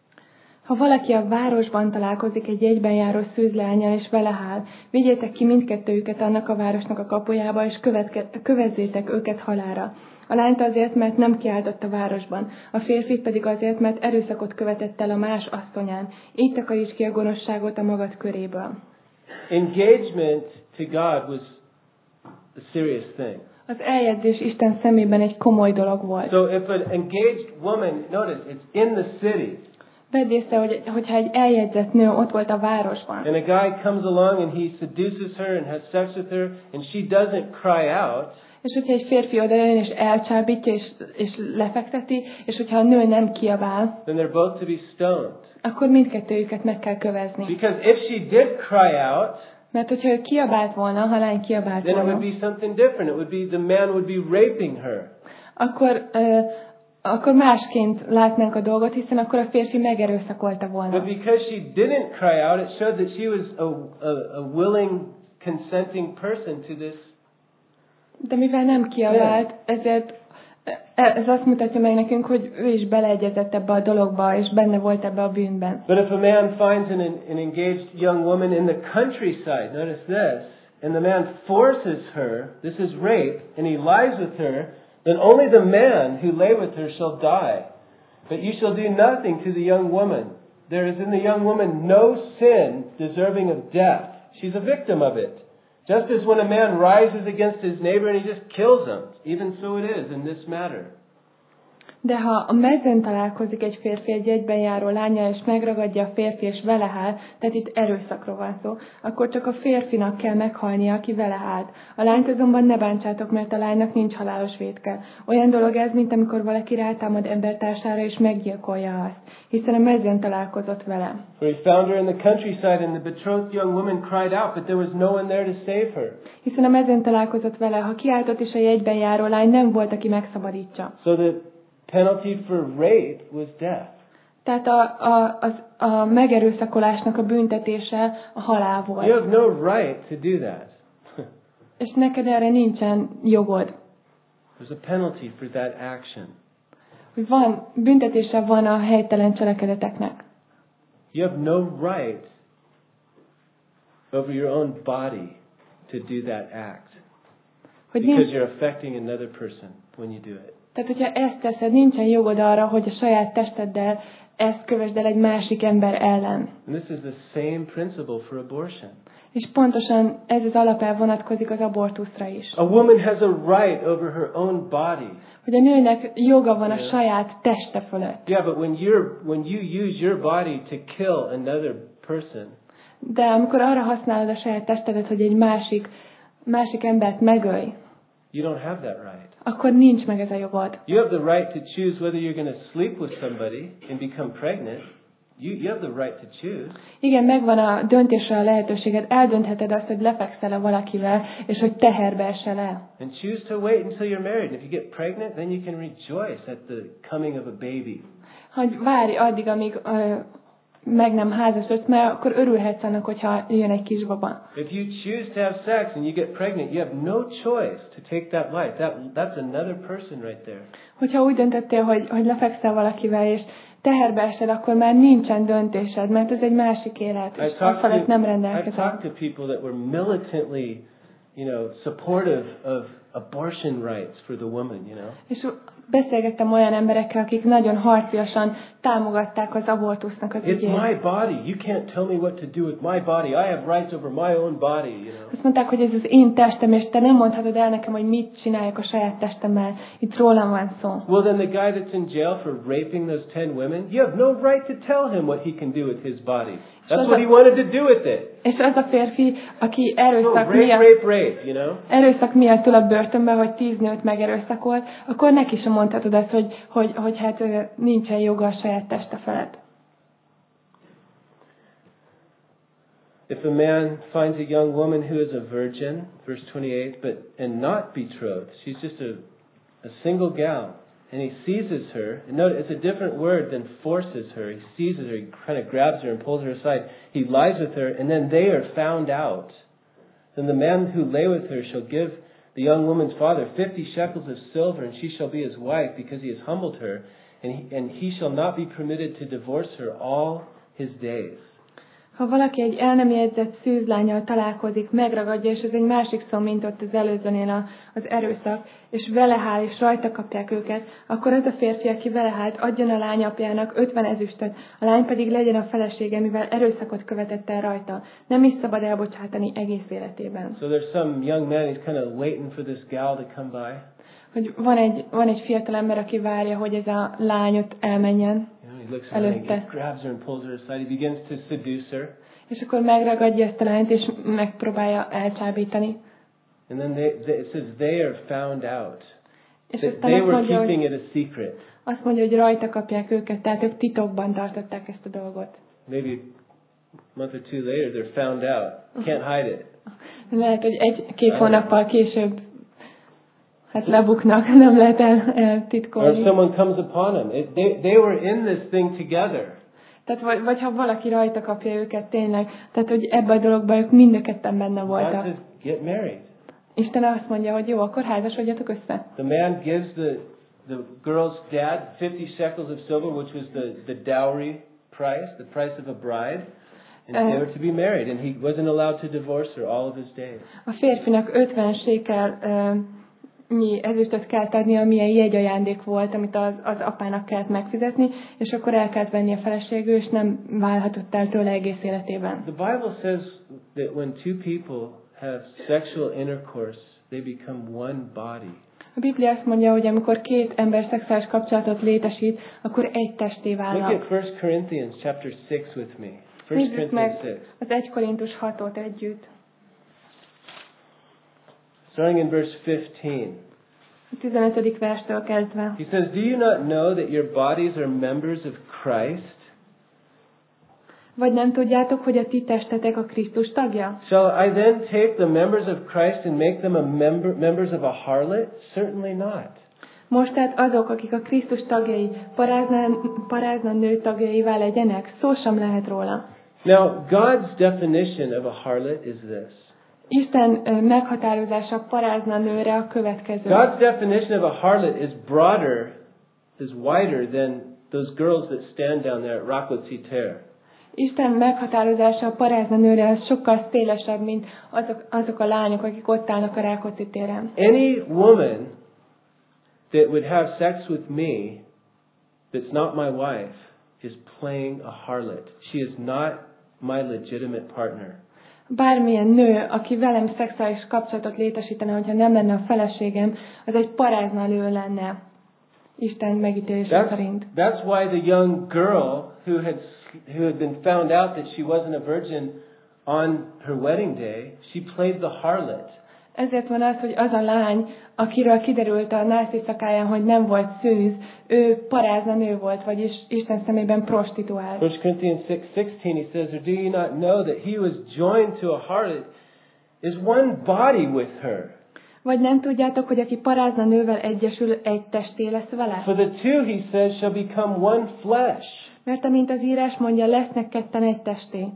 Ha valaki a városban találkozik egy egyben járó szűzleánnyal és vele hál, vigyétek ki mindkettőjüket annak a városnak a kapujába, és követke, kövezzétek őket halálra. A lányt azért, mert nem kiáltott a városban, a férfit pedig azért, mert erőszakot követett el a más asszonyán. Így takaríts ki a gonoszságot a magad köréből. Engagement to God was a serious thing. Az eljegyzés Isten szemében egy komoly dolog volt. So if an engaged woman, notice, it's in the city, Vedd észre, hogy, hogyha egy eljegyzett nő ott volt a városban, and a guy comes along and he seduces her and has sex with her, and she doesn't cry out, és hogyha egy férfi odajön és elcsábítja és, és lefekteti, és hogyha a nő nem kiabál, then they're both to be stoned. akkor mindkettőjüket meg kell kövezni. Because if she did cry out, Mert hogyha ő kiabált volna, ha lány kiabált then it volna, would be something different. It would be the man would be raping her. akkor, ö, akkor másként látnánk a dolgot, hiszen akkor a férfi megerőszakolta volna. But because she didn't cry out, it showed that she was a, a, a willing, consenting person to this. De mivel nem kiabált, ezért ez azt mutatja meg nekünk, hogy ő is beleegyezett ebbe a dologba, és benne volt ebbe a bűnben. But if a man finds an, an engaged young woman in the countryside, notice this, and the man forces her, this is rape, and he lies with her, then only the man who lay with her shall die. But you shall do nothing to the young woman. There is in the young woman no sin deserving of death. She's a victim of it. Just as when a man rises against his neighbor and he just kills him, even so it is in this matter. De ha a mezőn találkozik egy férfi egy egyben járó lánnyal, és megragadja a férfi, és vele áll, tehát itt erőszakról van szó, akkor csak a férfinak kell meghalnia, aki vele állt. A lányt azonban ne bántsátok, mert a lánynak nincs halálos vétke. Olyan dolog ez, mint amikor valaki rátámad embertársára, és meggyilkolja azt, hiszen a mezőn találkozott vele. For he found her in the countryside, and the betrothed young woman cried out, but there was no one there to save her. Hiszen a mezőn találkozott vele, ha kiáltott is a jegyben járó lány, nem volt, aki megszabadítsa. So the penalty for rape was death. Tehát a, a, az, a megerőszakolásnak a büntetése a halál volt. You have no right to do that. És neked erre nincsen jogod. There's a penalty for that action. Hogy van, büntetése van a helytelen cselekedeteknek. You have no right over your own body to do that act. Hogy Because nincs, you're affecting another person when you do it. tehát, hogyha ezt teszed, nincsen jogod arra, hogy a saját testeddel ezt kövesd el egy másik ember ellen. And this is the same principle for abortion. És pontosan ez az alapelv vonatkozik az abortuszra is. A woman has a right over her own body. Hogy a nőnek joga van a Yeah. saját teste fölött. Yeah, but when you're when you use your body to kill another person, De amikor arra használod a saját testedet, hogy egy másik, másik embert megölj, you don't have that right. akkor nincs meg ez a jogod. You have the right to choose whether you're going to sleep with somebody and become pregnant. You you have the right to choose. Igen, megvan a döntésre a lehetőséged, eldöntheted azt, hogy lefekszel-e valakivel, és hogy teherbe esel el. And choose to wait until you're married. And if you get pregnant, then you can rejoice at the coming of a baby. Hogy várj addig, amíg ö, meg nem házasodsz, mert akkor örülhetsz annak, hogyha jön egy kisbaba. If you choose to have sex and you get pregnant, you have no choice to take that life. That that's another person right there. Hogyha úgy döntöttél, hogy, hogy lefekszel valakivel, és teherbe esel, akkor már nincsen döntésed, mert ez egy másik élet, és I've talked afelett nem to, I've rendelkezel. talked to people that were militantly, you know, supportive of abortion rights for the woman, you know. És beszélgettem olyan emberekkel, akik nagyon harciasan támogatták az abortusznak az It's ügyét. my body. You can't tell me what to do with my body. I have rights over my own body, you know. Azt mondták, hogy ez az én testem, és te nem mondhatod el nekem, hogy mit csináljak a saját testemmel. Itt rólam van szó. Well, then the guy that's in jail for raping those ten women, you have no right to tell him what he can do with his body. That's what he wanted to do with it. És az a férfi, aki So erőszak rape, miatt, rape, rape, you know. erőszak miatt ül a börtönbe, hogy tíz nőt megerőszakolt, akkor neki sem mondhatod azt, hogy, hogy, hogy hát ö, nincsen joga a saját teste felett. If a man finds a young woman who is a virgin, verse twenty-eight, but and not betrothed, she's just a, a single gal, and he seizes her, and note it's a different word than forces her. He seizes her, he kind of grabs her and pulls her aside. He lies with her, and then they are found out. Then the man who lay with her shall give the young woman's father fifty shekels of silver, and she shall be his wife, because he has humbled her, and he, and he shall not be permitted to divorce her all his days. Ha valaki egy el nem jegyzett szűzlánnyal találkozik, megragadja, és ez egy másik szó, mint ott az előzőnél a, az erőszak, és vele áll, és rajta kapják őket, akkor az a férfi, aki vele állt, adjon a lány apjának ötven ezüstöt, a lány pedig legyen a felesége, mivel erőszakot követett el rajta. Nem is szabad elbocsátani egész életében. So there's some young man, he's kind of waiting for this gal to come by. Hogy van egy, van egy fiatal ember, aki várja, hogy ez a lány ott elmenjen. He looks around, he Előtte. grabs her and pulls her aside. He begins to seduce her. És akkor megragadja ezt a lányt, és megpróbálja elcsábítani. And then they, they, it says they are found out. És They, aztán they azt were mondja, keeping hogy, it a secret. azt mondja, hogy rajta kapják őket, tehát ők titokban tartották ezt a dolgot. Maybe a month or two later they're found out. Can't hide it. Lehet, hogy egy-két hónappal később hát lebuknak, nem lehet el, Or eltitkolni. if someone comes upon them. It, they, they were in this thing together. Tehát vagy, vagy ha valaki rajta kapja őket tényleg, tehát hogy ebben a dologban ők mind a ketten benne God voltak. says, get married. Isten azt mondja, hogy jó, akkor házasodjatok össze. The man gives the, the girl's dad fifty shekels of silver, which was the, the dowry price, the price of a bride. And they were to be married. And he wasn't allowed to divorce her all of his days. A férfinak ötven sékel uh, nyi ezüstöt kellett adni, ami egy jegyajándék volt, amit az, az apának kellett megfizetni, és akkor el kellett venni a feleségül, és nem válhatott el tőle egész életében. The Bible says that when two people have sexual intercourse, they become one body. A Biblia azt mondja, hogy amikor két ember szexuális kapcsolatot létesít, akkor egy testé Look válnak. at First Corinthians chapter six with me. First Nézzük meg Corinthians six. az Egy Korintus hatot együtt. Starting in verse fifteen. A tizenötödik verstől kezdve. He says, "Do you not know that your bodies are members of Christ? Vagy nem tudjátok, hogy a ti testetek a Krisztus tagja? Shall I then take the members of Christ and make them a member, members of a harlot? Certainly not. Most tehát azok, akik a Krisztus tagjai, parázna, parázna nő tagjaivá legyenek, szó sem lehet róla. Now, God's definition of a harlot is this. Isten ö, meghatározása parázna nőre a következő. God's definition of a harlot is broader, is wider than those girls that stand down there at Rakotsi Ter. Isten meghatározása a parázna nőre az sokkal szélesebb, mint azok, azok a lányok, akik ott állnak a Rákóczi téren. Any woman that would have sex with me that's not my wife is playing a harlot. She is not my legitimate partner. Bármilyen nő, aki velem szexuális kapcsolatot létesítene, hogyha nem lenne a feleségem, az egy parázna nő lenne. Isten megítélése That's, szerint. that's why the young girl who had who had been found out that she wasn't a virgin on her wedding day, she played the harlot. Ezért van az, hogy az a lány, akiről kiderült a nász éjszakáján, hogy nem volt szűz, ő parázna nő volt, vagyis Isten szemében prostituált. First Corinthians six sixteen, he says, "Or do you not know that he who is joined to a harlot is one body with her? Vagy nem tudjátok, hogy aki parázna nővel egyesül, egy testé lesz vele? For the two," he says, "shall become one flesh." Mert amint az írás mondja, lesznek ketten egy testé.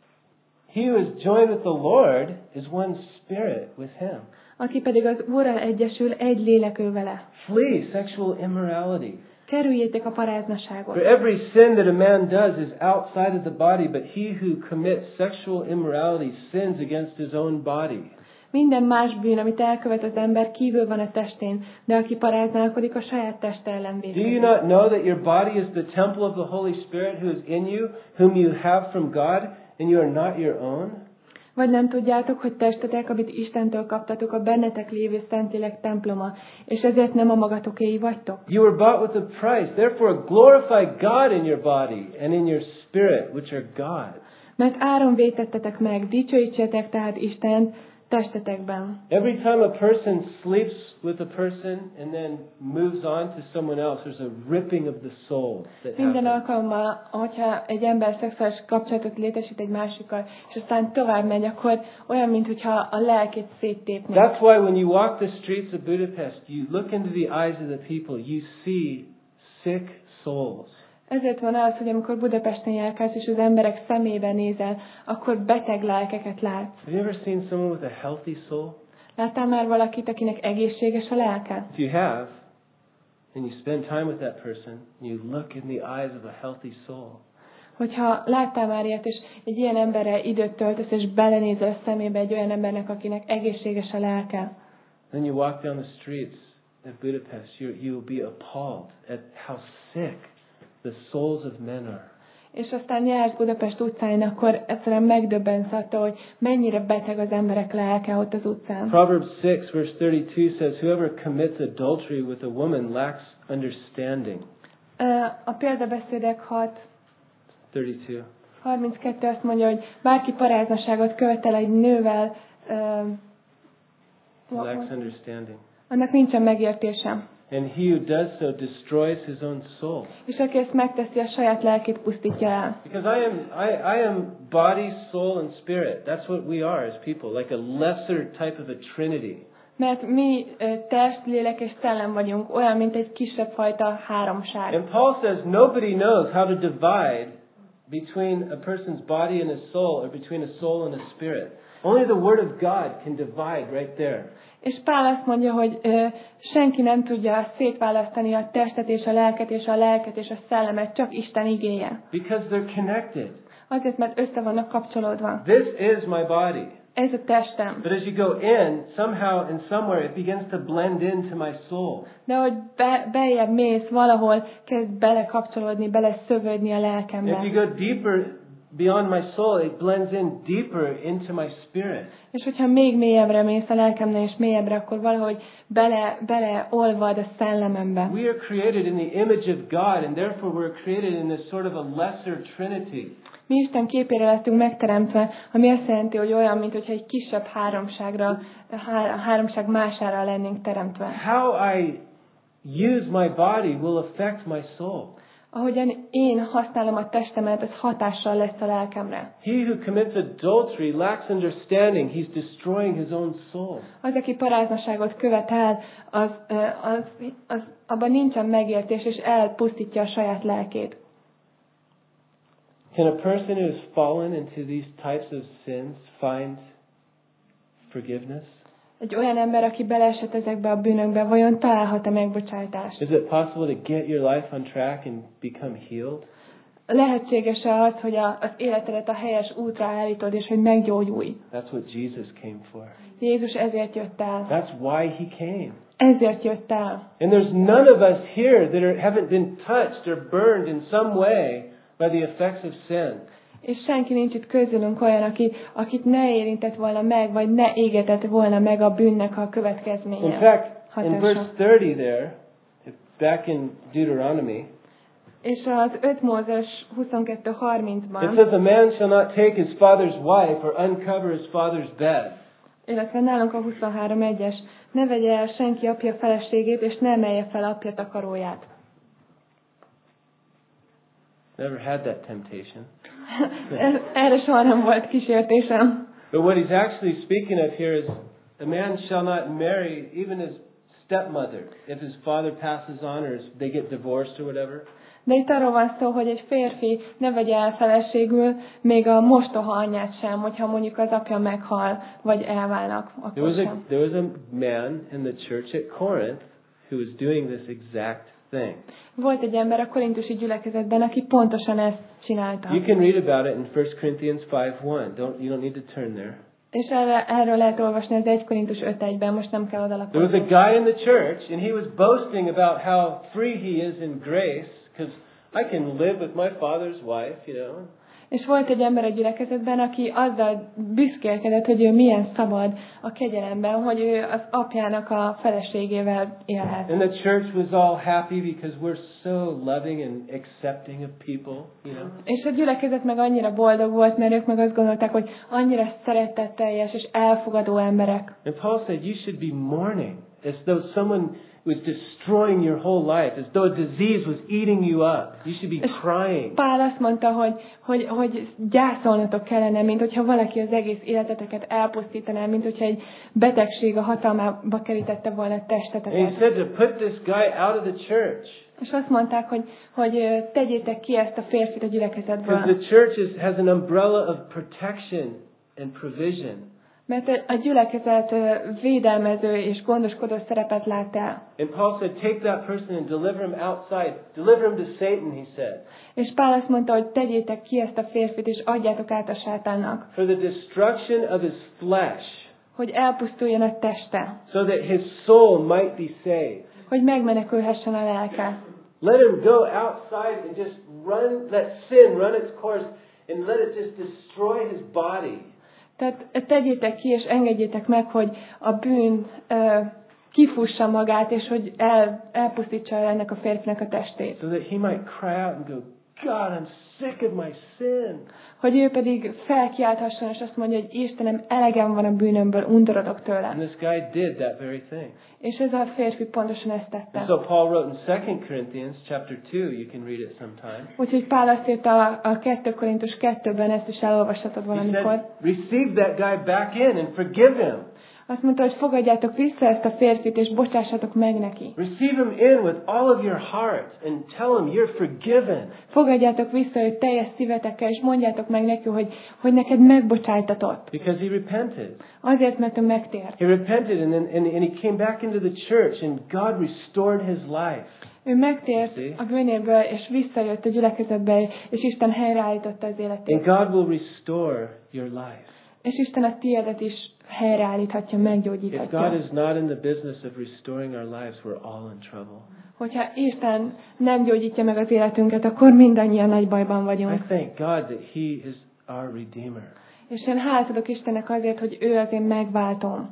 He who is joined with the Lord is one spirit with him. Aki pedig az Úrral egyesül, egy lélek ő vele. Flee sexual immorality. Kerüljétek a paráznaságot. For every sin that a man does is outside of the body, but he who commits sexual immorality sins against his own body. Minden más bűn, amit elkövet az ember, kívül van a testén, de aki paráználkodik, a saját teste ellen Do you vétkezik. not know that your body is the temple of the Holy Spirit who is in you, whom you have from God, and you are not your own? Vagy nem tudjátok, hogy testetek, amit Istentől kaptatok, a bennetek lévő Szentlélek temploma, és ezért nem a magatokéi vagytok? You were bought with a price. Therefore glorify God in your body and in your spirit, which are God's. Mert áron vétettetek meg, dicsőítsetek tehát Istent testetekben. Every time a person sleeps with a person and then moves on to someone else, there's a ripping of the soul that Minden happens. alkalommal, hogyha egy ember szexuális kapcsolatot létesít egy másikkal, és aztán tovább megy, akkor olyan, mintha a lelkét széttépné. That's why when you walk the streets of Budapest, you look into the eyes of the people, you see sick souls. Ezért van az, hogy amikor Budapesten járkálsz, és az emberek szemébe nézel, akkor beteg lelkeket látsz. Have you ever seen someone with a healthy soul? Láttál már valakit, akinek egészséges a lelke? If you have, and you spend time with that person, you look in the eyes of a healthy soul. Hogyha láttál már ilyet, és egy ilyen emberrel időt töltesz, és belenézel a szemébe egy olyan embernek, akinek egészséges a lelke, Then you walk down the streets of Budapest, you you will be appalled at how sick the souls of men are. és aztán jársz Budapest utcáin, akkor egyszerűen megdöbbensz attól, hogy mennyire beteg az emberek lelke ott az utcán. Proverbs six verse thirty-two says, "Whoever commits adultery with a woman lacks understanding." Ö, A példabeszédek hat thirty-two. harminckettő azt mondja, hogy bárki paráznaságot követel egy nővel, ö, Lacks understanding. annak nincsen megértése. And he who does so destroys his own soul. És aki ezt megteszi, a saját lelkét pusztítja el. Because I am I, I am body, soul, and spirit. That's what we are as people, like a lesser type of a trinity. Mert mi ö, test, lélek és szellem vagyunk, olyan, mint egy kisebb fajta háromság. And Paul says nobody knows how to divide between a person's body and a soul, or between a soul and a spirit. Only the Word of God can divide right there. És Pál azt mondja, hogy ö, senki nem tudja szétválasztani a testet és a lelket, és a lelket és a szellemet, csak Isten igéje. Because they're connected. Azért, mert össze vannak kapcsolódva. This is my body. Ez a testem. But as you go in, somehow and somewhere it begins to blend into my soul. De hogy be, beljebb mész, valahol kezd belekapcsolódni, beleszövődni a If you lelkembe. go deeper beyond my soul, it blends in deeper into my spirit. És hogyha még mélyebbre mész a lelkemnél, és mélyebbre, akkor valahogy bele, bele olvad a szellemembe. We are created in the image of God, and therefore we're created in this sort of a lesser trinity. Mi Isten képére lettünk megteremtve, ami azt jelenti, hogy olyan, mint hogyha egy kisebb háromságra, há, háromság mására lennénk teremtve. How I use my body will affect my soul. Ahogyan én használom a testemet, az hatással lesz a lelkemre. He who commits adultery lacks understanding. He's destroying his own soul. Az, aki paráznaságot követel, az, az, az, abban nincsen megértés, és elpusztítja a saját lelkét. Can a person who has fallen into these types of sins find forgiveness? Egy olyan ember, aki beleesett ezekbe a bűnökbe, vajon találhat-e megbocsájtást? Is it possible to get your life on track and become healed? Lehetséges-e az, hogy a, az életedet a helyes útra állítod, és hogy meggyógyulj? That's what Jesus came for. Jézus ezért jött el. That's why he came. Ezért jött el. And there's none of us here that are, haven't been touched or burned in some way by the effects of sin. És senki nincs itt közülünk olyan, aki, akit ne érintett volna meg, vagy ne égetett volna meg a bűnnek a következménye. In fact, hatása. in verse thirty there, back in Deuteronomy, és az öt Mózes huszonkettő harmincban, it says, a man shall not take his father's wife or uncover his father's bed. illetve nálunk a huszonhárom egyes, ne vegye el senki apja feleségét, és ne emelje fel apja takaróját. Never had that temptation. Erre soha nem volt kísértésem. But what he's actually speaking of here is a man shall not marry even his stepmother if his father passes on or they get divorced or whatever. De itt arról van szó, hogy egy férfi ne vegye el feleségül még a mostoha anyját sem, hogyha mondjuk az apja meghal, vagy elválnak. There was a, there was a man in the church at Corinth who was doing this exact thing. Volt egy ember a korintusi gyülekezetben, aki pontosan ezt csinálta. You can read about it in First Corinthians five one. Don't you don't need to turn there. És erre, erről lehet olvasni az egy Korintus öt egyben, most nem kell odalapozni. There was a guy in the church and he was boasting about how free he is in grace because I can live with my father's wife, you know. És volt egy ember a gyülekezetben, aki azzal büszkélkedett, hogy ő milyen szabad a kegyelemben, hogy ő az apjának a feleségével élhet. And the church was all happy because we're so loving and accepting of people, you know. És a gyülekezet meg annyira boldog volt, mert ők meg azt gondolták, hogy annyira szeretetteljes és elfogadó emberek. And Paul said you should be mourning as though someone was destroying your whole life, as though a disease was eating you up. You should be crying. Pál azt mondta, hogy, hogy, hogy gyászolnatok kellene, mint hogyha valaki az egész életeteket elpusztítaná, mint hogyha egy betegség a hatalmába kerítette volna a testeteket. And he said to put this guy out of the church. És azt mondták, hogy, hogy tegyétek ki ezt a férfit a gyülekezetből. Because the church is, has an umbrella of protection and provision. Mert a gyülekezet védelmező és gondoskodó szerepet lát el. And Paul said, take that person and deliver him outside. Deliver him to Satan, he said. És Pál azt mondta, hogy tegyétek ki ezt a férfit, és adjátok át a sátánnak. For the destruction of his flesh. Hogy elpusztuljon a teste. So that his soul might be saved. Hogy megmenekülhessen a lelke. Let him go outside and just run, let sin run its course and let it just destroy his body. Tehát tegyétek ki, és engedjétek meg, hogy a bűn uh, kifussa magát, és hogy el, elpusztítsa ennek a férfinak a testét. So that he might cry out and go, God, I'm sick of my sin. Hogy ő pedig felkiálthasson, és azt mondja, hogy Istenem, elegem van a bűnömből, undorodok tőle. And this guy did that very thing. És ez a férfi pontosan ezt tette. And so Paul wrote in Second Corinthians chapter two, you can read it sometime. Úgyhogy Pál azt írta a, a kettő Korintus kettőben, ezt is elolvashatod valamikor. He said, receive that guy back in and forgive him. Azt mondta, hogy fogadjátok vissza ezt a férfit, és bocsássatok meg neki. Receive him in with all of your heart and tell him you're forgiven. Fogadjátok vissza őt teljes szívetekkel, és mondjátok meg neki, hogy, hogy neked megbocsájtatott. Because he repented. Azért, mert ő megtért. He repented and, then, and, and he came back into the church and God restored his life. Ő megtért a bűnéből, és visszajött a gyülekezetbe, és Isten helyreállította az életét. And God will restore your life. És Isten a tiédet is helyreállíthatja, If meggyógyíthatja. God is not in the business of restoring our lives, we're all in trouble. Hogyha Isten nem gyógyítja meg az életünket, akkor mindannyian nagy bajban I vagyunk. thank God that He is our Redeemer. És én hálát adok Istennek azért, hogy ő az én megváltom.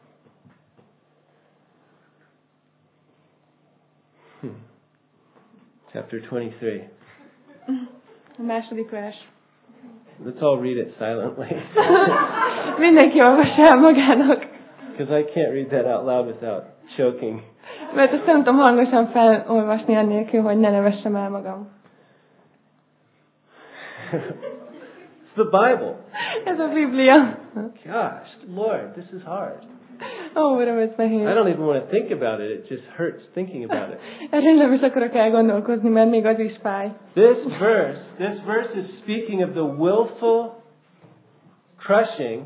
Hmm. Chapter twenty-three. A második vers. Let's all read it silently. Mindenki olvassa el magának. Because I can't read that out loud without choking. Mert ezt nem tudom hangosan felolvasni annélkül, hogy ne nevessem el magam. It's the Bible. Ez a Biblia. Gosh, Lord, this is hard. Ó, Uram, ez nehéz. I don't even want to think about it. It just hurts thinking about it. Erről nem is akarok elgondolkozni, mert még az is fáj. This verse, this verse is speaking of the willful crushing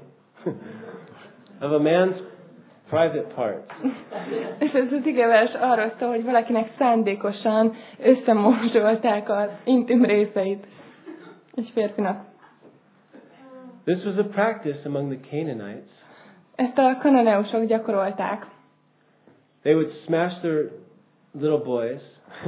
of a man's private parts. És ez az igevers arról szól, hogy valakinek szándékosan összemorzsolták az intim részeit. Egy férfinak. This was a practice among the Canaanites. Ezt a kananeusok gyakorolták. They would smash their little boys.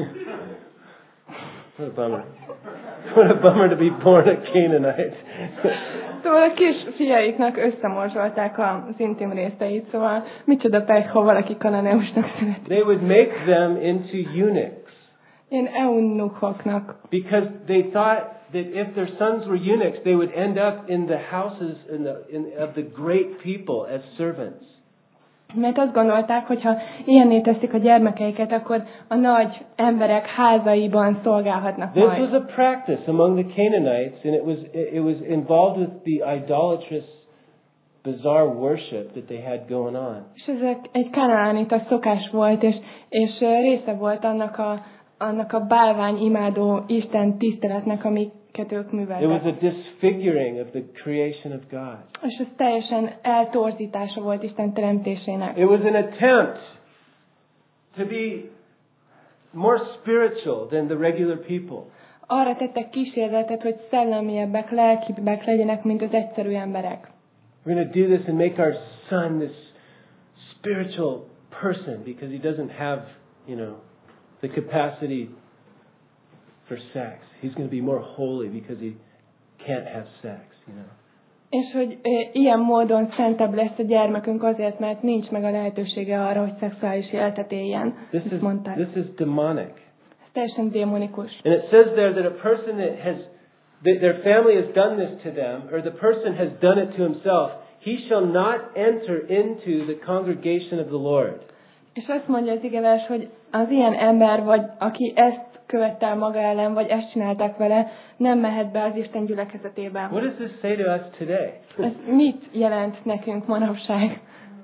What a bummer. What a bummer to be born a Canaanite. Szóval a kis fiaiknak összemorzsolták az intim részeit, szóval micsoda pek, ha valaki kananeusnak születik. They would make them into eunuchs. Ilyen eunuchoknak. Because they thought that if their sons were eunuchs, they would end up in the houses in the, in, of the great people as servants. Mert azt gondolták, hogy ha ilyenné teszik a gyermekeiket, akkor a nagy emberek házaiban szolgálhatnak This majd. was a practice among the Canaanites, and it was it was involved with the idolatrous, bizarre worship that they had going on. És ez egy kanaánita szokás volt, és, és része volt annak a, annak a bálvány imádó Isten tiszteletnek, amiket ők It was műveltek. a disfiguring of the creation of God. És ez teljesen eltorzítása volt Isten teremtésének. It was an attempt to be more spiritual than the regular people. Arra tettek kísérletet, hogy szellemiebbek, lelkibbek legyenek, mint az egyszerű emberek. We're going to do this and make our son this spiritual person because he doesn't have, you know, the capacity for sex. He's going to be more holy because he can't have sex, you know. És hogy e, ilyen módon szentebb lesz a gyermekünk azért, mert nincs meg a lehetősége arra, hogy szexuális életet éljen. This is, Ezt mondták. this is demonic. Ez teljesen démonikus. And it says there that a person that has, that their family has done this to them, or the person has done it to himself, he shall not enter into the congregation of the Lord. És azt mondja az igevers, hogy az ilyen ember, vagy aki ezt követte el maga ellen, vagy ezt csinálták vele, nem mehet be az Isten gyülekezetében. What does this say to us today? Ez mit jelent nekünk manapság?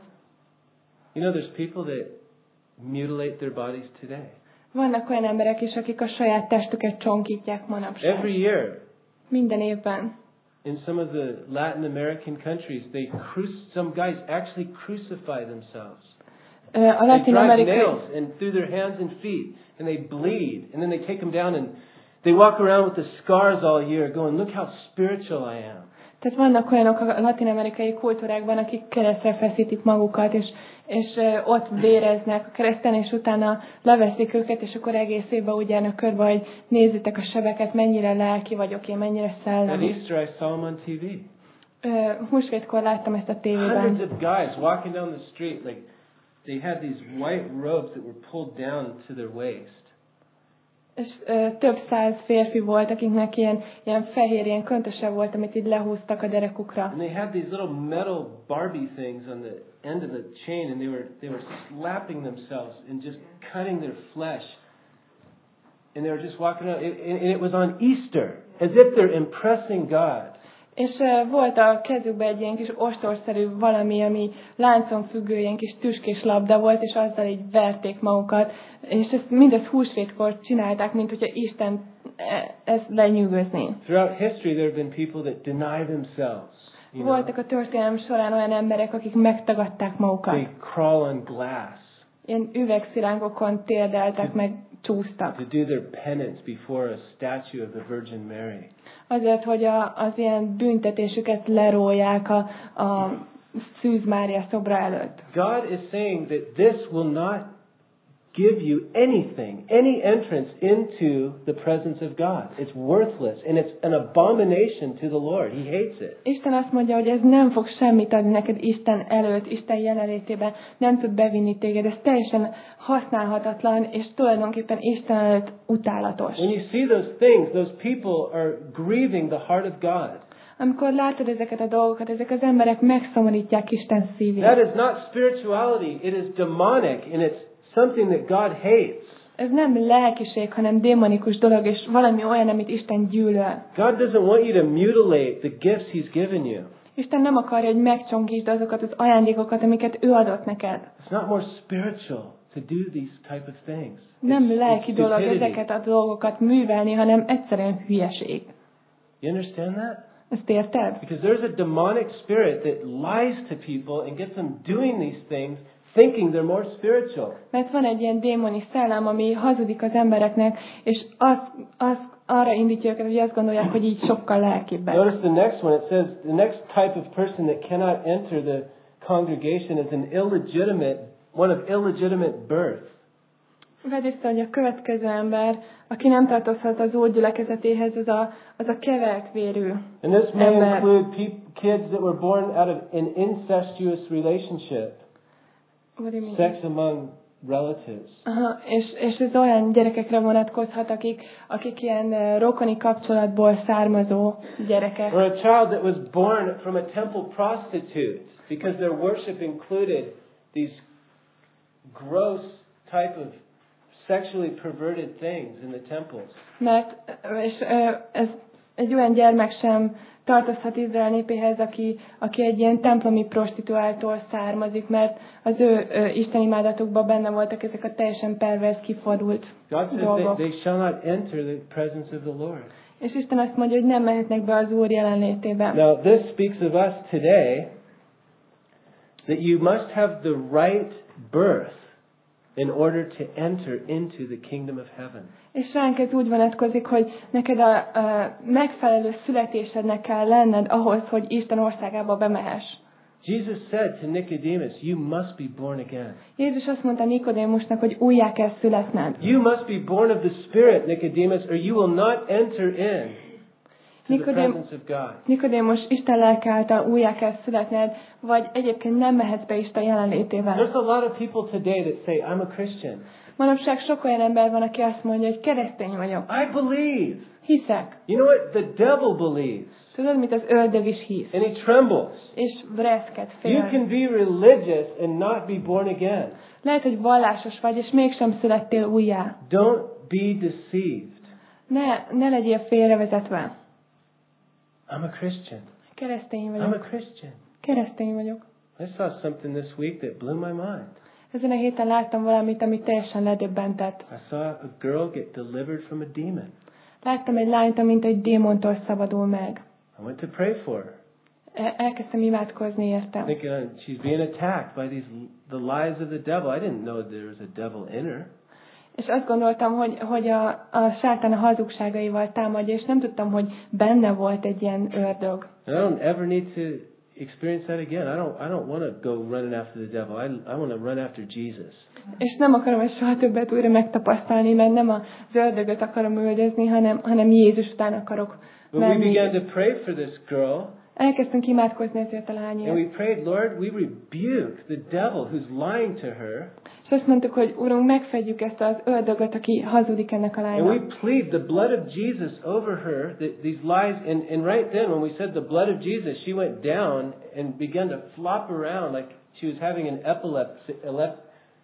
You know, there's people that mutilate their bodies today. Vannak olyan emberek is, akik a saját testüket csonkítják manapság. Every year, Minden évben. in some of the Latin American countries, they cruci- some guys actually crucify themselves. A They latin drive amerikai nails and through their hands and feet, and they bleed, and then they take them down and they walk around with the scars all year, going, "Look how spiritual I am." Tehát vannak olyanok a latin-amerikai kultúrákban, akik keresztre feszítik magukat, és, és ott véreznek a kereszten, és utána leveszik őket, és akkor egész évben úgy járnak körbe, hogy nézzétek a sebeket, mennyire lelki vagyok én, mennyire At szellemi. Easter, I saw them on T V. Húsvétkor láttam ezt a tévében. Hundreds of guys walking down the street, like they had these white robes that were pulled down to their waist. És ö, több száz férfi volt, akiknek ilyen, ilyen fehér, ilyen köntöse volt, amit így lehúztak a derekukra. And they had these little metal Barbie things on the end of the chain, and they were they were slapping themselves and just cutting their flesh. And they were just walking around, and and it was on Easter, as if they're impressing God. És uh, volt a kezükben egy ilyen kis ostorszerű valami, ami láncon függő, ilyen kis tüskés labda volt, és azzal így verték magukat. És ezt mindezt húsvétkor csinálták, mint hogyha Isten ezt lenyűgözni. Throughout history there have been people that deny themselves. You know? Voltak a történelem során olyan emberek, akik megtagadták magukat. They crawl on glass. Ilyen üvegszilánkokon térdeltek, meg csúsztak. To do their penance before a statue of the Virgin Mary. Azért, hogy a, az ilyen büntetésüket lerólják a, a Szűz Mária szobra előtt. God is saying that this will not give you anything, any entrance into the presence of God. It's worthless and it's an abomination to the Lord. He hates it. Isten azt mondja, hogy ez nem fog semmit adni neked Isten előtt, Isten jelenlétében, nem tud bevinni téged. Ez teljesen használhatatlan, és tulajdonképpen Isten előtt utálatos. When you see those things, those people are grieving the heart of God. Amikor látod ezeket a dolgokat, ezek az emberek megszomorítják Isten szívét. That is not spirituality. It is demonic and it's something that God hates. Ez nem lelkiség, hanem démonikus dolog, és valami olyan, amit Isten gyűlöl. God doesn't want you to mutilate the gifts He's given you. Isten nem akarja, hogy megcsonkítsd azokat az ajándékokat, amiket ő adott neked. It's not more spiritual to do these type of things. Nem It's- lelki it's dolog stupidity. ezeket a dolgokat művelni, hanem egyszerűen hülyeség. You understand that? Ezt érted? Because there's a demonic spirit that lies to people and gets them doing these things, thinking they're more spiritual. Mert van egy ilyen démoni szellem, ami hazudik az embereknek, és az, az arra indítja őket, hogy azt gondolják, hogy így sokkal lelkibbek. Notice the next one. It says the next type of person that cannot enter the congregation is an illegitimate, one of illegitimate birth. Vedd észre, hogy a következő ember, aki nem tartozhat az Úr gyülekezetéhez, az a, az a keverkvérű And this may ember. include pe- kids that were born out of an incestuous relationship, What do you mean? sex among relatives. Aha, és, és ez olyan gyerekekre vonatkozhat, akik, akik ilyen uh, rokoni kapcsolatból származó gyerekek. Or a child that was born from a temple prostitute because their worship included these gross type of sexually perverted things in the temples. Mert és, ö, ez egy olyan gyermek sem tartozhat Izrael népéhez, aki, aki egy ilyen templomi prostituáltól származik, mert az ő ö, istenimádatokban benne voltak ezek a teljesen pervers, kifordult God says dolgok. they, they shall not enter the presence of the Lord. És Isten azt mondja, hogy nem mehetnek be az Úr jelenlétébe. Now this speaks of us today, that you must have the right birth in order to enter into the kingdom of heaven. És ránk ez úgy vonatkozik, hogy neked a, a megfelelő születésednek kell lenned ahhoz, hogy Isten országába bemehess. Jesus said to Nicodemus, you must be born again. Jézus azt mondta Nikodémusnak, hogy újjá kell születned. You must be born of the Spirit, Nicodemus, or you will not enter in to the Nikodém- presence of God. Nikodémus, Isten lelke által újjá kell születned, vagy egyébként nem mehetsz be Isten jelenlétével. There's a lot of people today that say, I'm a Christian. Manapság sok olyan ember van, aki azt mondja, hogy keresztény vagyok. I believe. Hiszek. You know what? The devil believes. Tudod, mit az ördög is hisz. And he trembles. És vreszket, You fél. can be religious and not be born again. Lehet, hogy vallásos vagy, és mégsem születtél újjá. Don't be deceived. Ne, ne legyél félrevezetve. I'm a Christian. Keresztény I'm a vagyok. Christian. Keresztény vagyok. I saw something this week that blew my mind. Ezen a héten láttam valamit, ami teljesen ledöbbentett. I saw a girl get delivered from a demon. Láttam egy lányt, amint egy démontól szabadul meg. I went to pray for her. El- Elkezdtem imádkozni értem. Thinking uh, she's being attacked by these the lies of the devil. I didn't know there was a devil in her. És azt gondoltam, hogy, hogy a, a sátán a hazugságaival támadja, és nem tudtam, hogy benne volt egy ilyen ördög. And I don't ever need to experience that again. I don't I don't want to go running after the devil. I I want to run after Jesus. És nem akarom ezt soha többet újra megtapasztalni, mert nem az ördögöt akarom üldözni, hanem, hanem Jézus után akarok But we menni. began to pray for this girl. Elkezdtünk imádkozni ezért a And lányért. we prayed, Lord, we rebuke the devil who's lying to her. És azt mondtuk, hogy Urunk, megfedjük ezt az ördögöt, aki hazudik ennek a And we lánynak. plead the blood of Jesus over her, that these lies. And, and right then, when we said the blood of Jesus, she went down and began to flop around like she was having an epilepsy, elep,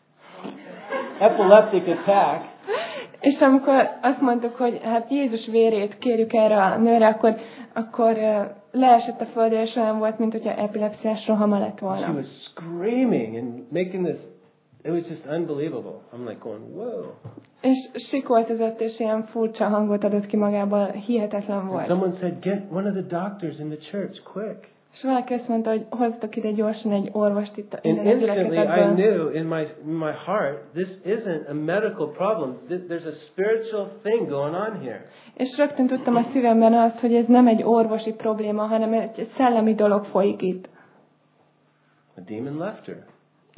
epileptic attack. És amikor azt mondtuk, hogy hát Jézus vérét kérjük erre a nőre, akkor, akkor uh, leesett a földre, és olyan volt, mint hogyha epilepsziás rohama lett She volna. was screaming and making this. It was just unbelievable. I'm like going, whoa. És sikoltozott, és ilyen furcsa hangot adott ki magából, hihetetlen And volt. someone said, get one of the doctors in the church, quick. És valaki azt mondta, hogy hoztak ide gyorsan egy orvost itt And innen a instantly I gyülekezetből. knew in my in my heart, this isn't a medical problem. Th- There's a spiritual thing going on here. És rögtön tudtam a szívemben azt, hogy ez nem egy orvosi probléma, hanem egy szellemi dolog folyik itt. A demon left her. És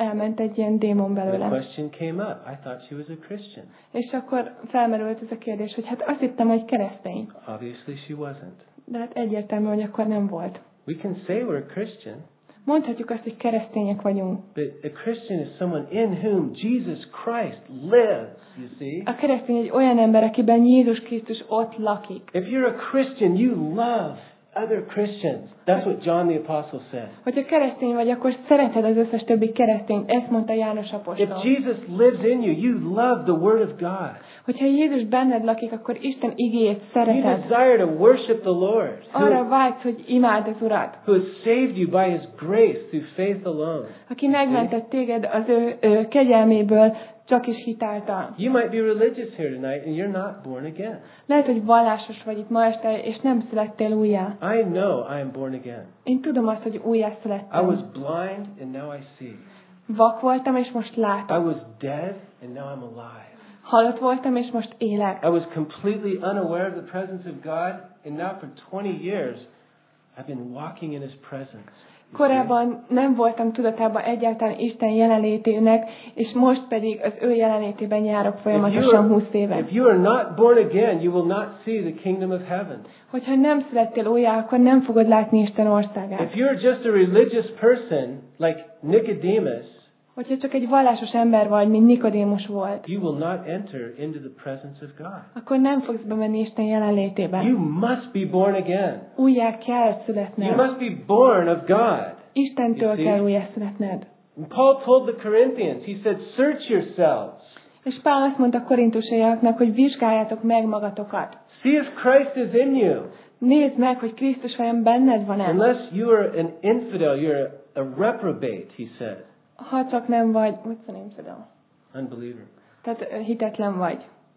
elment egy ilyen démon The belőle. question came up. I thought she was a Christian. És akkor felmerült ez a kérdés, hogy hát azt hittem, hogy keresztény. Obviously she wasn't. De hát egyértelmű, hogy akkor nem volt. We can say we're a Christian, Mondhatjuk azt, hogy keresztények vagyunk. but a Christian is someone in whom Jesus Christ lives, you see? A keresztény egy olyan ember, akiben Jézus Krisztus ott lakik. If you're a Christian, you love other Christians. That's what John the Apostle said. Hogyha keresztény vagy, akkor szereted az összes többi keresztényt. Ezt mondta János If apostol. Jesus lives in you, you love the Word of God. Hogyha Jézus benned lakik, akkor Isten igéjét You szereted. desire to worship the Lord, Arra who, vágysz, hogy imád az Urat. who has saved you by His grace through faith alone. Aki megmentett téged az ő, ő kegyelméből, csak is hitáltal. You might be religious here tonight and you're not born again. Lehet, hogy vallásos vagy itt ma este, és nem születtél újjá. I know I am born again. Én tudom azt, hogy újjá I was születtem. blind and now I see. Vak voltam, és most I látok. was dead and now I'm alive. Halott voltam, és most élek. I was completely unaware of the presence of God, and now for twenty years I've been walking in His presence. You see? Korábban nem voltam tudatában egyáltalán Isten jelenlétének, és most pedig az ő jelenlétében járok If you, folyamatosan húsz are, éve. if you are not born again, you will not see the kingdom of heaven. Hogyha nem születtél újjá, akkor nem fogod látni Isten országát. If you're just a religious person like Nicodemus, Hogyha csak egy vallásos ember vagy, mint Nikodémus volt, you will not enter into the presence of God. akkor nem fogsz bemenni Isten jelenlétébe. You must be born again. Újjá kell You születned. must be born of God. Istentől You see? kell újjá születned. And Paul told the Corinthians, he said, search yourselves. És Pál azt mondta a korintusiaknak, hogy vizsgáljátok meg magatokat. See if Christ is in you. Nézd meg, hogy Krisztus vajon benned van-e. Unless you are an infidel, you're a, a reprobate, he said. Ha csak nem vagy, what's the name for that? Unbeliever. Tehát ö, hitetlen vagy.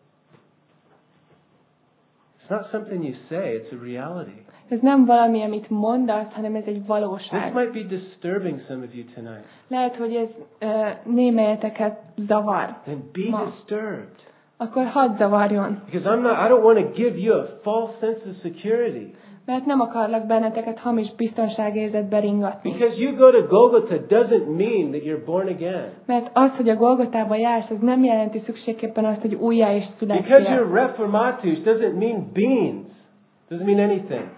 It's not something you say, it's a reality. Ez nem valami, amit mondasz, hanem ez egy This valóság. might be disturbing some of you tonight. Lehet, hogy ez ö, némelyeteket zavar. Then be Ma. disturbed. Akkor hadd zavarjon. Because I'm not, I don't want to give you a false sense of security. Mert nem akarlak benneteket hamis biztonságérzetbe ringatni. Because you go to Golgotha doesn't mean that you're born again. Mert az, hogy a Golgotába jársz, az nem jelenti szükségképpen azt, hogy újjá is Because születtél. you're reformatus doesn't mean beans. Doesn't mean anything.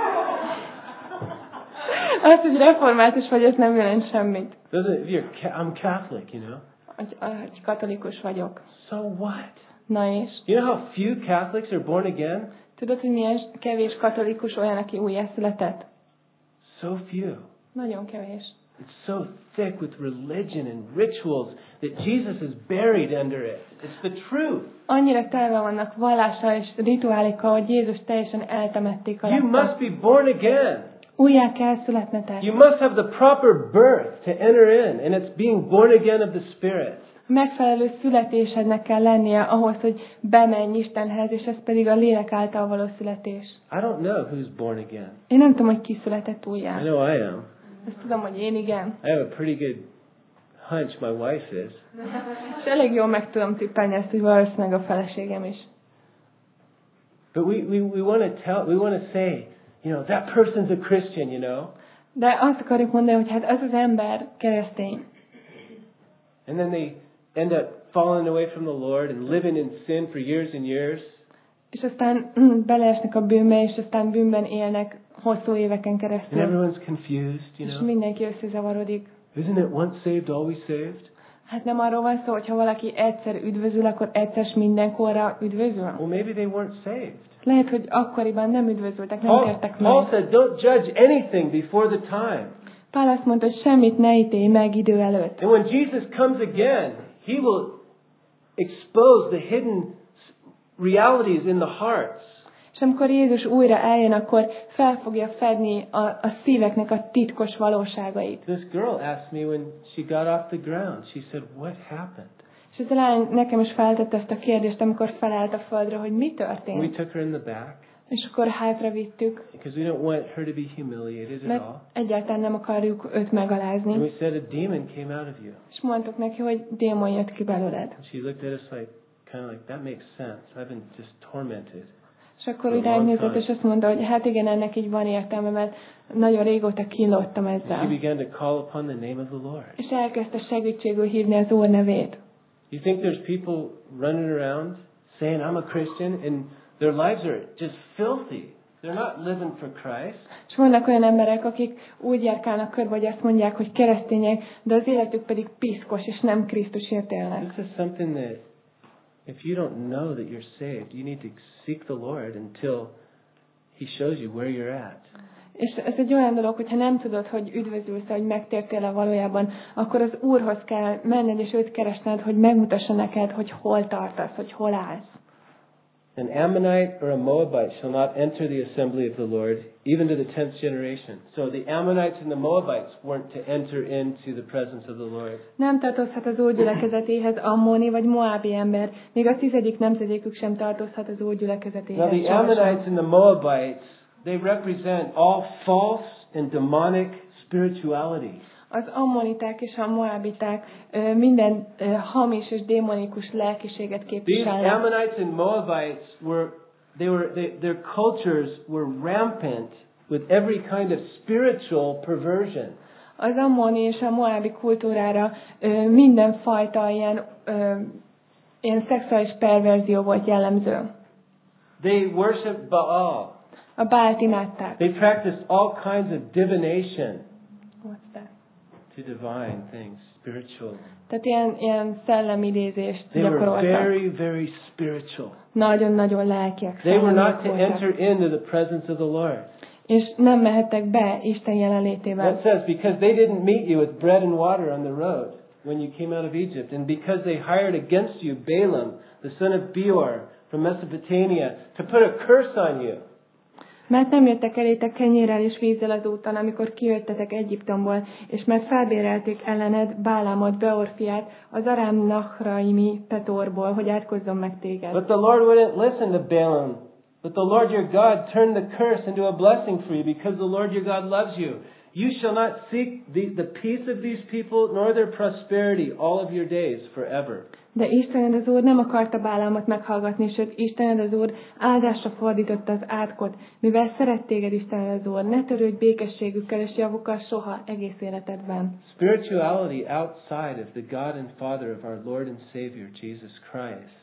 Az, hogy református vagy, ez nem jelent semmit. Doesn't if you're ca- I'm Catholic, you know. Hogy, hogy katolikus vagyok. So what? Na és? You know how few Catholics are born again? Tudod, hogy milyen kevés katolikus olyan, aki újjá született? So few. Nagyon kevés. It's so thick with religion and rituals that Jesus is buried under it. It's the truth. Annyira telve vannak vallással és rituálikkal, hogy Jézus teljesen eltemették You alatta. must be born again. Újjá kell születnetek. You must have the proper birth to enter in, and it's being born again of the Spirit. Megfelelő születésednek kell lennie ahhoz, hogy bemenj Istenhez, és ez pedig a lélek által való születés. I don't know who's born again. Én nem tudom, hogy ki született I újjá. know I am. Ezt tudom, hogy én igen. I have a pretty good hunch my wife is. És elég jól meg tudom tippelni ezt, hogy valószínűleg a feleségem is. But we, we, we want to tell, we want to say, you know, that person's a Christian, you know. De azt akarjuk mondani, hogy hát az az ember keresztény. And then they end up falling away from the Lord and living in sin for years and years. És aztán mm, beleesnek a bűnbe, és aztán bűnben élnek hosszú éveken And keresztül. everyone's confused, you És know. mindenki összezavarodik. Isn't it once saved, always saved? Hát nem arról van szó, hogy ha valaki egyszer üdvözül, akkor egyszer mindenkorra üdvözül. Well, maybe they weren't saved. Lehet, hogy akkoriban nem üdvözültek, nem Paul, tértek Paul meg. said, don't judge anything before the time. Pál azt mondta, hogy semmit ne ítélj meg idő előtt. And when Jesus comes again, he will expose the hidden realities in the hearts. És amikor Jézus újra eljön, akkor fel fogja fedni a, a szíveknek a titkos valóságait. This girl asked me when she got off the ground, she said, what happened? És ez a lány nekem is feltette ezt a kérdést, amikor felállt a földre, hogy mi And we történt. took her in the back És akkor hátra vittük, because we don't want her to be humiliated at mert all. egyáltalán nem akarjuk őt And megalázni. we said, a demon came out of you. És mondtuk neki, hogy démon jött ki belőled. And she looked at us like, kind of like, that makes sense. I've been just tormented. És akkor úgy ránk nézett, és azt mondta, hogy hát igen, ennek így van értelme, mert nagyon régóta kínlódtam And she ezzel. began to call upon the name of the Lord. És elkezdte segítségül hívni az Úr nevét. You think there's people running around saying, I'm a Christian, and their lives are just filthy. They're not living for Christ. És vannak olyan emberek, akik úgy járkálnak körbe, hogy azt mondják, hogy keresztények, de az életük pedig piszkos, és nem Krisztusért élnek. This is something that, if you don't know that you're saved, you need to seek the Lord until He shows you where you're at. És ez egy olyan dolog, hogyha nem tudod, hogy üdvözülsz, hogy megtértél-e valójában, akkor az Úrhoz kell menned, és őt keresned, hogy megmutassa neked, hogy hol tartasz, hogy hol állsz. An Ammonite or a Moabite shall not enter the assembly of the Lord, even to the tenth generation. So the Ammonites and the Moabites weren't to enter into the presence of the Lord. Nem tartozhat az Úr gyülekezetéhez ammóni vagy moábi ember, még a tizedik nemzedékük sem tartozhat az Úr gyülekezetéhez. Now the Ammonites and the Moabites, they represent all false and demonic spirituality. Az ammoniták és a moábiták ö, minden ö, hamis és démonikus lelkiséget These képviselnek. Ammonites and Moabites were, they were, they, their cultures were rampant with every kind of spiritual perversion. Az ammoni és a moábi kultúrára ö, mindenfajta ilyen, ö, ilyen szexuális perverzió volt jellemző. They worshiped Baal. A Bált imádták. They practiced all kinds of divination What's that? to divine things, spiritual. Tehát ilyen, ilyen szellemidézést They were gyakoroltak. very, very spiritual. Nagyon-nagyon lelkiek. They were not szellemek to voltak. enter into the presence of the Lord. És nem mehettek be Isten That jelenlétével. says, because they didn't meet you with bread and water on the road when you came out of Egypt, and because they hired against you Balaam, the son of Beor, from Mesopotamia, to put a curse on you. Mert nem jöttek elétek kenyérrel és vízzel az úton, amikor kijöttetek Egyiptomból, és mert felbérelték ellened Bálámot, Beor fiát, az Arám Nachraimi Petorból, hogy átkozzon meg téged. But the Lord wouldn't listen to Balaam. But the Lord your God turned the curse into a blessing for you, because the Lord your God loves you. You shall not seek the, the peace of these people, nor their prosperity all of your days forever. De Istened az Úr nem akarta Bálámot meghallgatni, sőt Istened az Úr áldásra fordította az átkot, mivel szeret téged Istened az Úr, ne törődj békességükkel és javukkal soha egész életedben. Spirituality outside of the God and Father of our Lord and Savior, Jesus Christ,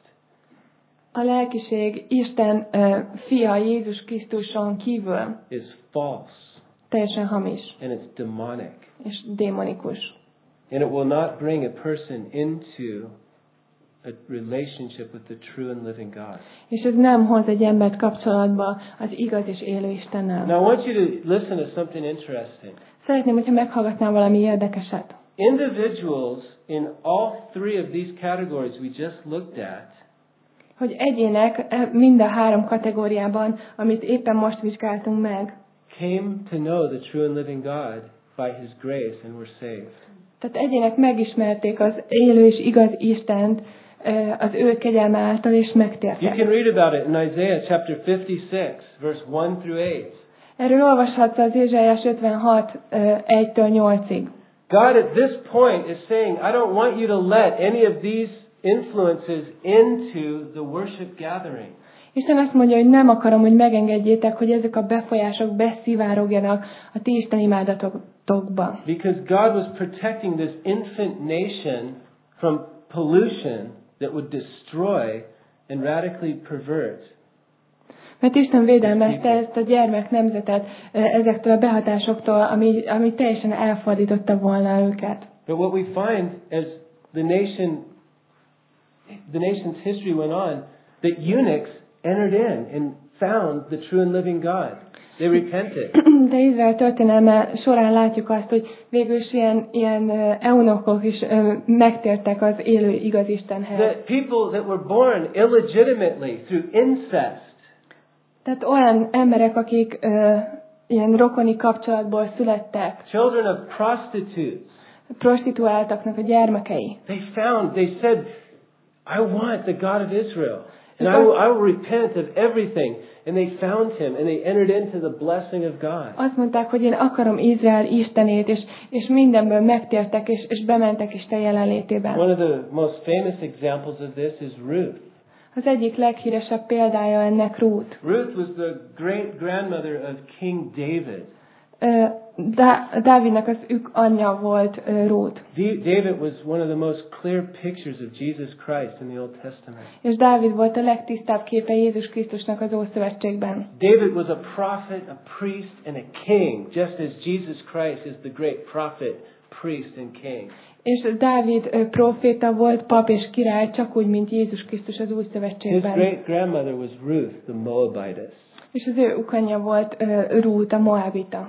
A lelkiség Isten uh, fia Jézus Krisztuson kívül is false, teljesen hamis and it's demonic. és démonikus. And it will not bring a person into a relationship with the true and living God. És ez nem hoz egy embert kapcsolatba az igaz és élő Istennel. Now I want you to listen to something interesting. Szeretném, hogyha meghallgatnál valami érdekeset. Individuals in all three of these categories we just looked at Hogy egyének e- mind a három kategóriában, amit éppen most vizsgáltunk meg, came to know the true and living God by His grace and were saved. tehát egyének megismerték az élő és igaz Istent ö, az ő kegyelme által, és You megtértek. can read about it in Isaiah chapter fifty-six, verse one through eight. Erről olvashatsz az Ézsaiás ötvenhat egytől nyolcig. God at this point is saying, I don't want you to let any of these influences into the worship gathering. Isten azt mondja, hogy nem akarom, hogy megengedjétek, hogy ezek a befolyások beszivárogjanak a ti Isten imádatokba. Because God was protecting this infant nation from pollution that would destroy and radically pervert. Mert Isten védelmezte ezt a gyermek nemzetet ö, ezektől a behatásoktól, ami, ami teljesen elfordította volna őket. But what we find as the nation, the nation's history went on, that eunuchs entered in and found the true and living God. They repented. De Izrael történelme során látjuk azt, hogy végül is ilyen, ilyen ö, eunokok is ö, megtértek az élő igaz Istenhez. The people that were born illegitimately through incest, Tehát olyan emberek, akik ö, ilyen rokoni kapcsolatból születtek, children of prostitutes, prostituáltaknak a gyermekei. they found, they said, I want the God of Israel. And I will, I will repent of everything. And they found Him and they entered into the blessing of God. Azt mondták, hogy én akarom Izrael Istenét, és, és mindenből megtértek, és, és bementek Isten jelenlétében. One of the most famous examples of this is Ruth. Az egyik leghíresebb példája ennek Ruth. Ruth was the great grandmother of King David. Dávidnak az ük anyja volt Rút. David was one of the most clear pictures of Jesus Christ in the Old Testament. És Dávid volt a legtisztább képe Jézus Krisztusnak az Ószövetségben. David was a prophet, a priest, and a king, just as Jesus Christ is the great prophet, priest, and king. És Dávid próféta volt, pap és király, csak úgy, mint Jézus Krisztus az Új Szövetségben. His great grandmother was Ruth, the Moabitess. És az ő ukanyja volt Rút, a Moabita.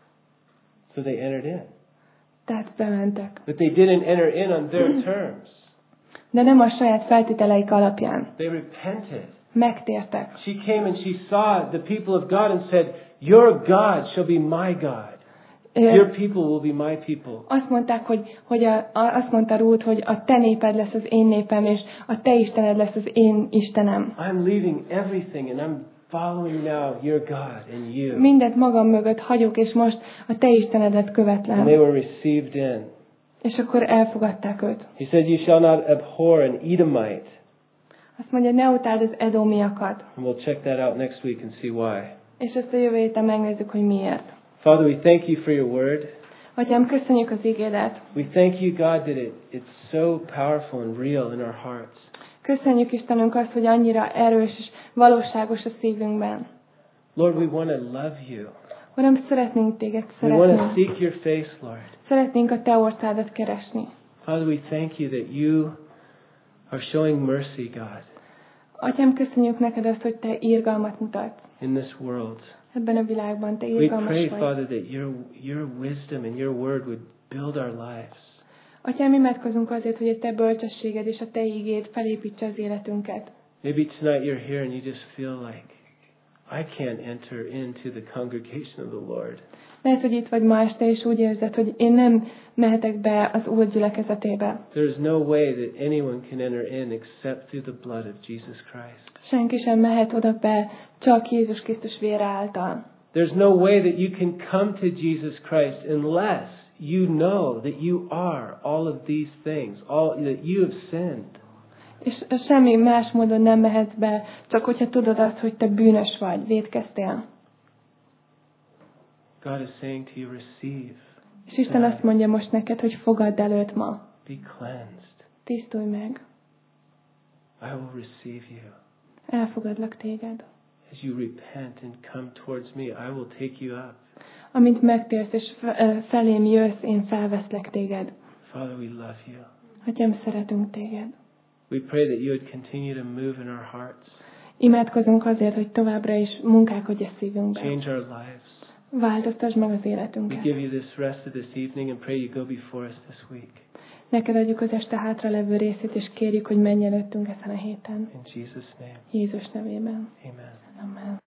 So they entered in. Tehát bementek. But they didn't enter in on their terms. De nem a saját feltételeik alapján. They repented. Megtértek. She came and she saw the people of God and said, "Your God shall be my God. Your people will be my people." Azt mondták, hogy, hogy a, a, azt mondta Rút, hogy a te néped lesz az én népem, és a te Istened lesz az én Istenem. I'm leaving everything and I'm following now your God and you. Mindent magam mögött hagyok, és most a te Istenedet követlem. And they were received in. És akkor elfogadták őt. He said, "You shall not abhor an Edomite." Azt mondja, ne utáld az edomiakat. And we'll check that out next week and see why. És ezt a jövő héten megnézzük, hogy miért. Father, we thank you for your word. Atyám, köszönjük az igédet. We thank you, God, that it, it's so powerful and real in our hearts. Köszönjük Istenünk azt, hogy annyira erős és valóságos a szívünkben. Lord, we want to love you. Uram, szeretnénk téged We want to szeretni. seek your face, Lord. Szeretnénk a te orszádat keresni. Father, we thank you that you are showing mercy, God, Atyám, köszönjük neked azt, hogy te irgalmat mutatsz. in this world. Ebben a világban te We irgalmas pray, vagy. Father, that your, your wisdom and your word would build our lives. Atyám, imádkozunk azért, hogy a te bölcsességed és a te ígéd felépítse az életünket. Maybe tonight you're here and you just feel like, I can't enter into the congregation of the Lord. Lehet, hogy itt vagy ma este, és úgy érzed, hogy én nem mehetek be az Úr gyülekezetébe. There is no way that anyone can enter in except through the blood of Jesus Christ. Senki sem mehet oda be, csak Jézus Krisztus vére által. There's no way that you can come to Jesus Christ unless you know that you are all of these things, all that you have sinned. És semmi más módon nem mehetsz be, csak hogyha tudod azt, hogy te bűnös vagy, vétkeztél. God is saying to you, receive. És Isten azt mondja most neked, hogy fogadd el őt ma. Be cleansed. Tisztulj meg. I will receive you. Elfogadlak téged. As you repent and come towards me, I will take you up. Amint megtérsz és felém jössz, én felveszlek téged. Father, we love you. Atyám, szeretünk téged. We pray that you would continue to move in our hearts. Imádkozunk azért, hogy továbbra is munkálkodj a szívünkben. Change our lives. Változtasd meg az We életünket. give you this rest of this evening and pray you go before us this week. Neked adjuk az este hátra levő részét, és kérjük, hogy menj előttünk ezen a héten. In Jesus' name, Jézus nevében. amen. Amen.